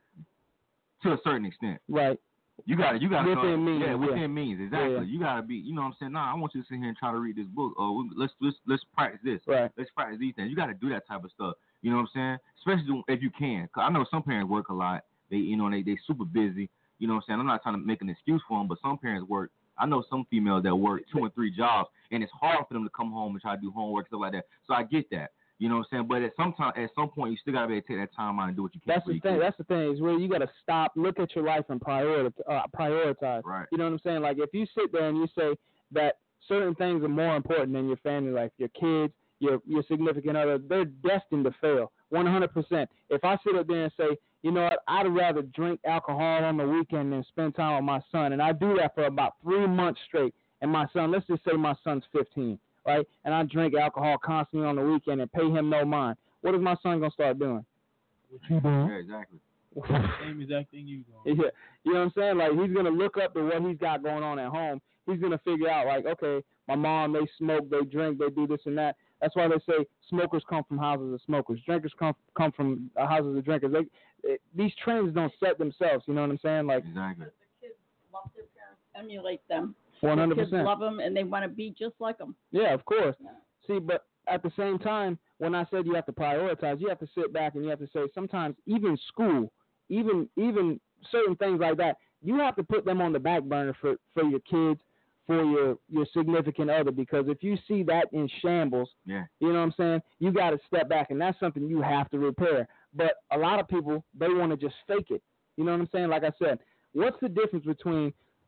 to a certain extent.
Right.
You got you got to
Within means,
yeah, within
yeah.
means, exactly.
Yeah.
You got to be, you know what I'm saying. Nah, I want you to sit here and try to read this book. Oh, we- let's let's let's practice this.
Right.
Let's practice these things. You got to do that type of stuff. You know what I'm saying? Especially if you can. 'Cause I know some parents work a lot. They, you know, they they super busy. You know what I'm saying? I'm not trying to make an excuse for them, but some parents work. I know some females that work two and three jobs, and it's hard for them to come home and try to do homework, stuff like that. So I get that. You know what I'm saying? But at some time, at some point, you still gotta be able to take that time out and do what you can.
That's
for
the
your
thing.
kids.
That's the thing is where you got to stop, look at your life, and prioritize. Uh, prioritize.
Right.
You know what I'm saying? Like, if you sit there and you say that certain things are more important than your family life, your kids, your your significant other, they're destined to fail, one hundred percent. If I sit up there and say, you know what, I'd rather drink alcohol on the weekend than spend time with my son, and I do that for about three months straight, and my son, let's just say my son's fifteen, right, and I drink alcohol constantly on the weekend and pay him no mind, what is my son going to start doing?
What you doing?
Yeah, exactly.
Same exact thing you doing.
Yeah, you know what I'm saying? Like, he's gonna look up to what he's got going on at home. He's gonna figure out, like, okay, my mom, they smoke, they drink, they do this and that. That's why they say smokers come from houses of smokers, drinkers come come from uh, houses of drinkers. They, it, these trends don't set themselves. You know what I'm saying? Like,
Exactly.
Love their parents, emulate them.
one hundred
The kids
percent.
love them, and they want to be just like them.
Yeah, of course. See, but at the same time, when I said you have to prioritize, you have to sit back and you have to say sometimes even school, even even certain things like that, you have to put them on the back burner for, for your kids, for your, your significant other, because if you see that in shambles,
Yeah.
you know what I'm saying, you got to step back, and that's something you have to repair. But a lot of people, they want to just fake it. You know what I'm saying? Like I said, what's the difference between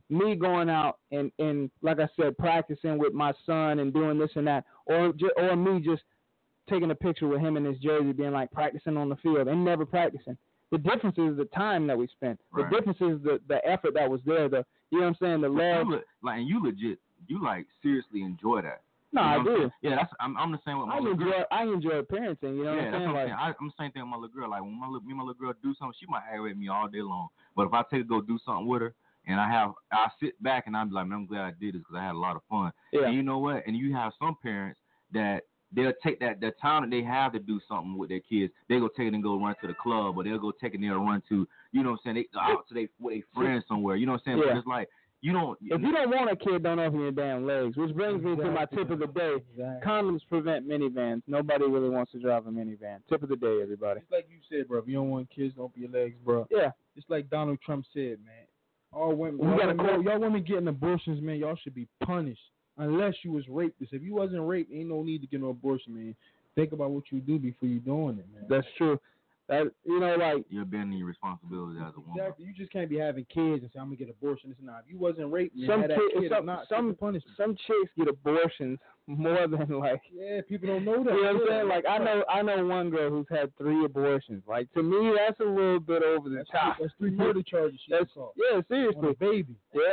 me going out and, and like I said, practicing with my son and doing this and that, or ju- or me just taking a picture with him in his jersey, being like practicing on the field and never practicing. The difference is the time that we spent. The
Right.
difference is the, the effort that was there. The you know what I'm saying. The love.
You, le- like, and you legit, you like seriously enjoy that.
No,
You know
I
what I'm
do.
saying? Yeah, that's I'm, I'm the same with my
I
little
enjoy
girl.
I enjoy parenting. You know
yeah,
what I'm
that's
saying.
what I'm
Like,
saying. I, I'm the same thing with my little girl. Like when my little, me and my little girl do something, she might aggravate me all day long. But if I take her go do something with her, and I have, I sit back and I'm like, man, I'm glad I did this because I had a lot of fun.
Yeah.
And you know what? And you have some parents that they'll take that the time that they have to do something with their kids, they go take it and go run to the club, or they'll go take it and they'll run to, you know what I'm saying, they out to they with their friends somewhere. You know what I'm saying?
Yeah.
But it's like you don't.
if you don't want a kid, don't open your damn legs. Which brings me to my tip of the day.
Exactly.
Condoms prevent minivans. Nobody really wants to drive a minivan. Tip of the day, everybody.
It's like you said, bro. If you don't want kids, don't open your legs, bro.
Yeah.
It's like Donald Trump said, man. All women,
We
y'all,
gotta
y'all,
call-
y'all women getting abortions, man. Y'all should be punished unless you was rapist. If you wasn't raped, ain't no need to get no abortion, man. Think about what you do before you doing it, man.
That's true. That you know, like
You're bending your responsibility as a woman.
Exactly. You just can't be having kids and say I'm gonna get abortion. This and that. If you wasn't raped, man,
some
had that
ki-
kid or
some
not,
some
take the punishment.
some chicks get abortions more than like.
Yeah, people don't know that.
You know what I'm
Yeah,
saying? Like I know I know one girl who's had three abortions. Like to me, that's a little bit over the
That's
top.
three, that's three murder charges she
That's,
caught.
yeah,
On a
seriously.
baby.
Yeah.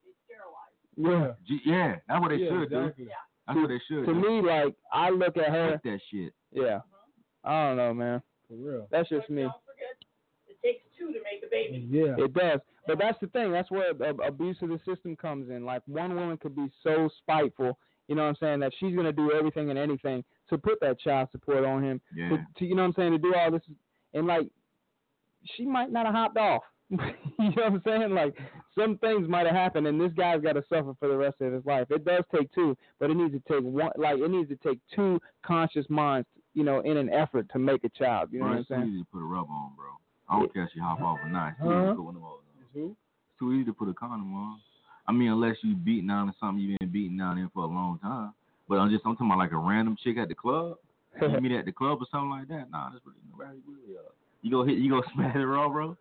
Yeah.
G- Yeah, that's what they
Yeah,
should
exactly.
do. That's what they should
To
do.
me, like I look at her.
Fuck that shit.
Yeah. I don't know, man.
For real.
That's just me.
It takes two to make a baby.
Yeah.
It does. But that's the thing. That's where uh, abuse of the system comes in. Like, one woman could be so spiteful, you know what I'm saying, that she's going to do everything and anything to put that child support on him.
Yeah.
To, to, you know what I'm saying, to do all this. And, like, she might not have hopped off. You know what I'm saying? Like, some things might have happened, and this guy's got to suffer for the rest of his life. It does take two, but it needs to take one. Like, it needs to take two conscious minds, you know, in an effort to make a child. You know
Bro,
what I'm
it's too
saying?
easy to put a rub on, bro. I don't care if she hop off or not. It's too
Huh?
easy to put one of those on.
Who?
It's too easy to put a condom on. I mean, unless you beating down or something you've been beating down in for a long time. But I'm just I'm talking about like a random chick at the club. You meet at the club or something like that. Nah, that's really nobody really. Uh, you go hit, you go smash it raw, bro.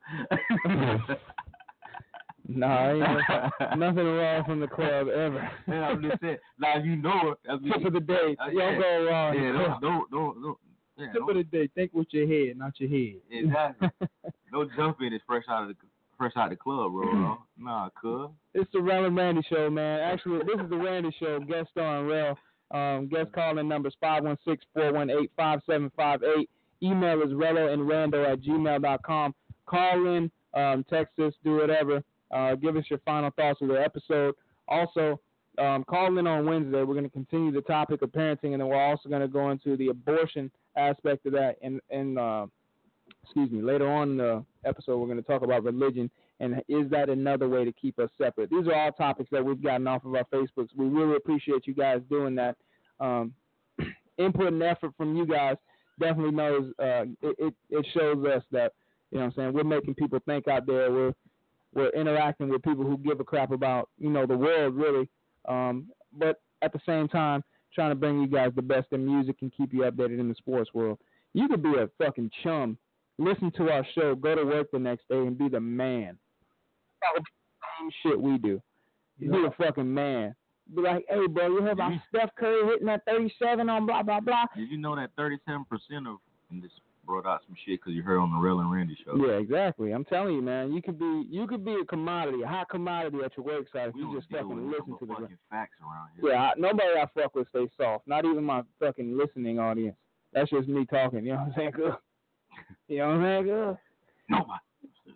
Nah, ain't nothing wrong from the club ever.
Yeah, I'm just saying. Now you know it. That's
Tip of the day.
Uh,
You don't
yeah.
go wrong.
Yeah, don't don't don't. don't yeah,
Tip
don't,
of the day. Think with your head, not your head.
exactly. Don't jump in it's fresh out of the fresh out of the club, bro. Nah, cuz.
It's the Rel and Randy Show, man. Actually, this is the Randy Show. Guest star and Rel. Um, guest calling numbers five one six, four one eight, five seven five eight. Email is rello and rando at gmail dot com. Call in, um, text us, do whatever. Uh, give us your final thoughts of the episode. Also, um, call in on Wednesday. We're going to continue the topic of parenting, and then we're also going to go into the abortion aspect of that. And, and uh, excuse me, later on in the episode, we're going to talk about religion and is that another way to keep us separate. These are all topics that we've gotten off of our Facebooks. We really appreciate you guys doing that. Um, input and effort from you guys definitely knows uh, it, it, it shows us that, you know what I'm saying, we're making people think out there. We're we're interacting with people who give a crap about, you know, the world really. Um, but at the same time, trying to bring you guys the best in music and keep you updated in the sports world. You could be a fucking chum, listen to our show, go to work the next day, and be the man. Same shit we do. You be the fucking man. Be like, hey, bro, you heard about Steph Curry hitting that thirty-seven on blah, blah, blah.
Did you know that thirty-seven percent of and this brought out some shit because you heard on the Rel and Randy show?
Yeah, exactly. I'm telling you, man. You could be, you could be a commodity, a hot commodity at your work site if
We
you
don't
just
deal
fucking
with
listen to the.
fucking facts around here.
Yeah, I, nobody I fuck with stay soft. Not even my fucking listening audience. That's just me talking. You know what I'm saying? Good. You know what I'm saying? Good.
Nobody. It's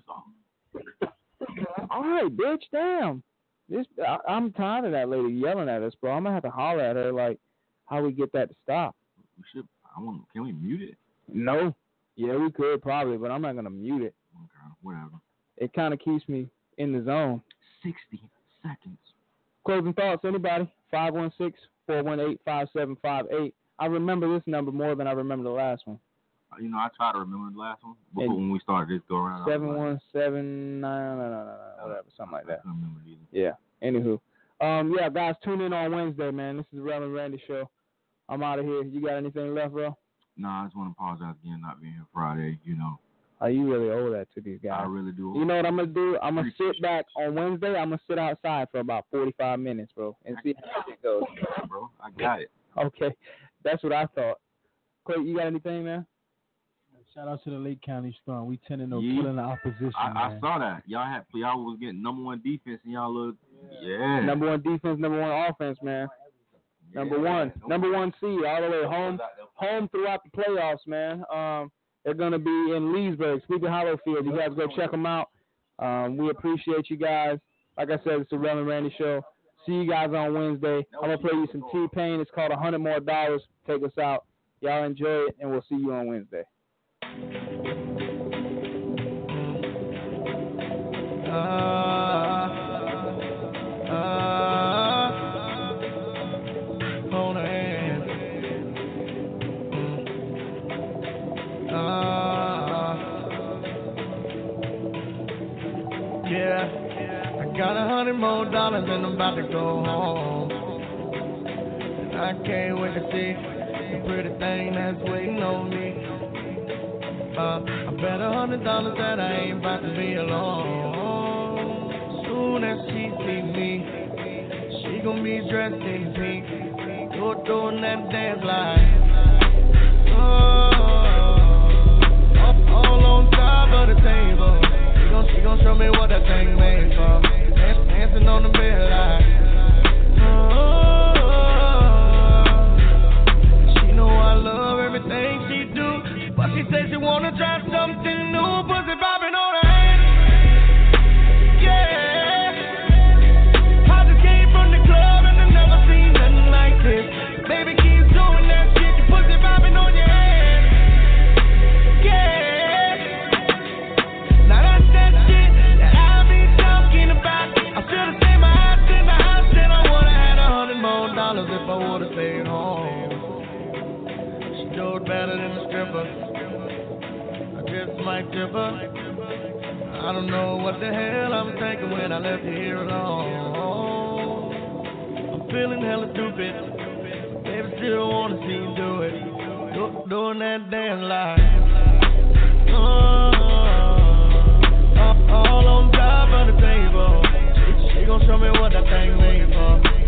all-
All right, bitch. Damn. This I, I'm tired of that lady yelling at us, bro. I'm gonna have to holler at her like, how we get that to stop?
We should. I want. Can we mute it?
No. Yeah, we could probably, but I'm not gonna mute it.
Okay, whatever.
It kind of keeps me in the zone.
Sixty seconds.
Closing thoughts, anybody? five one six, four one eight, five seven five eight. I remember this number more than I remember the last one.
Uh, You know, I try to remember the last one before
And
when we started this go around. I was
Seven
like,
one seven nine, no, no, no, no, whatever, something like
I
that.
couldn't remember it either.
Yeah. Anywho, um, yeah, guys, tune in on Wednesday, man. This is the Rel and Randy Show. I'm out of here. You got anything left, bro?
No, I just want to apologize again not being here Friday. You know,
Oh, you really owe that to these guys.
I really do.
You know what I'm gonna do? I'm gonna sit back on Wednesday. I'm gonna sit outside for about forty-five minutes, bro, and see how it goes.
Bro, I got it.
Okay, that's what I thought. Clay, you got anything, man?
Shout out to the Lake County Storm. We ten and oh,
Yeah.
killing the opposition.
I, I
man.
saw that. Y'all had y'all was getting number one defense and y'all look yeah.
Number one defense, number one offense, man. Number one, number one seed all the way home, home throughout the playoffs, man. Um, they're gonna be in Leesburg, Sleepy Hollow Field. You guys go check them out. Um, we appreciate you guys. Like I said, it's the Rel and Randy Show. See you guys on Wednesday. I'm gonna play you some T-Pain. It's called a hundred more dollars. Take us out. Y'all enjoy it, and we'll see you on Wednesday.
Uh, uh, hold her hand. Uh, yeah, I got a hundred more dollars and I'm about to go home. And I can't wait to see the pretty thing that's waiting on me. Uh, I bet a hundred dollars that I ain't about to be alone. Soon as she see me, she gon' be dressed in pink. You're doing that dance like oh, all on top of the table. She gon' she gon' show me what that thing made for. Dance, dancing on the bed like oh, she know I love everything she do. But she says she wanna try something new, pussy popping on her head. Yeah, I just came from the club and I never seen nothing like this. Baby, keep doing that shit, your pussy popping on your head. Yeah, now that's that shit that I be talking about. I should've stayed my ass in the house, and I would've had a hundred more dollars if I would've stayed home. She do it better than the stripper. Just might tip her. I don't know what the hell I'm thinking when I left you here alone. I'm feeling hella stupid. Baby, still wanna see you do it. Do, doing that damn lie. Oh, all on top of the table. She, she gon' show me what that thing made for.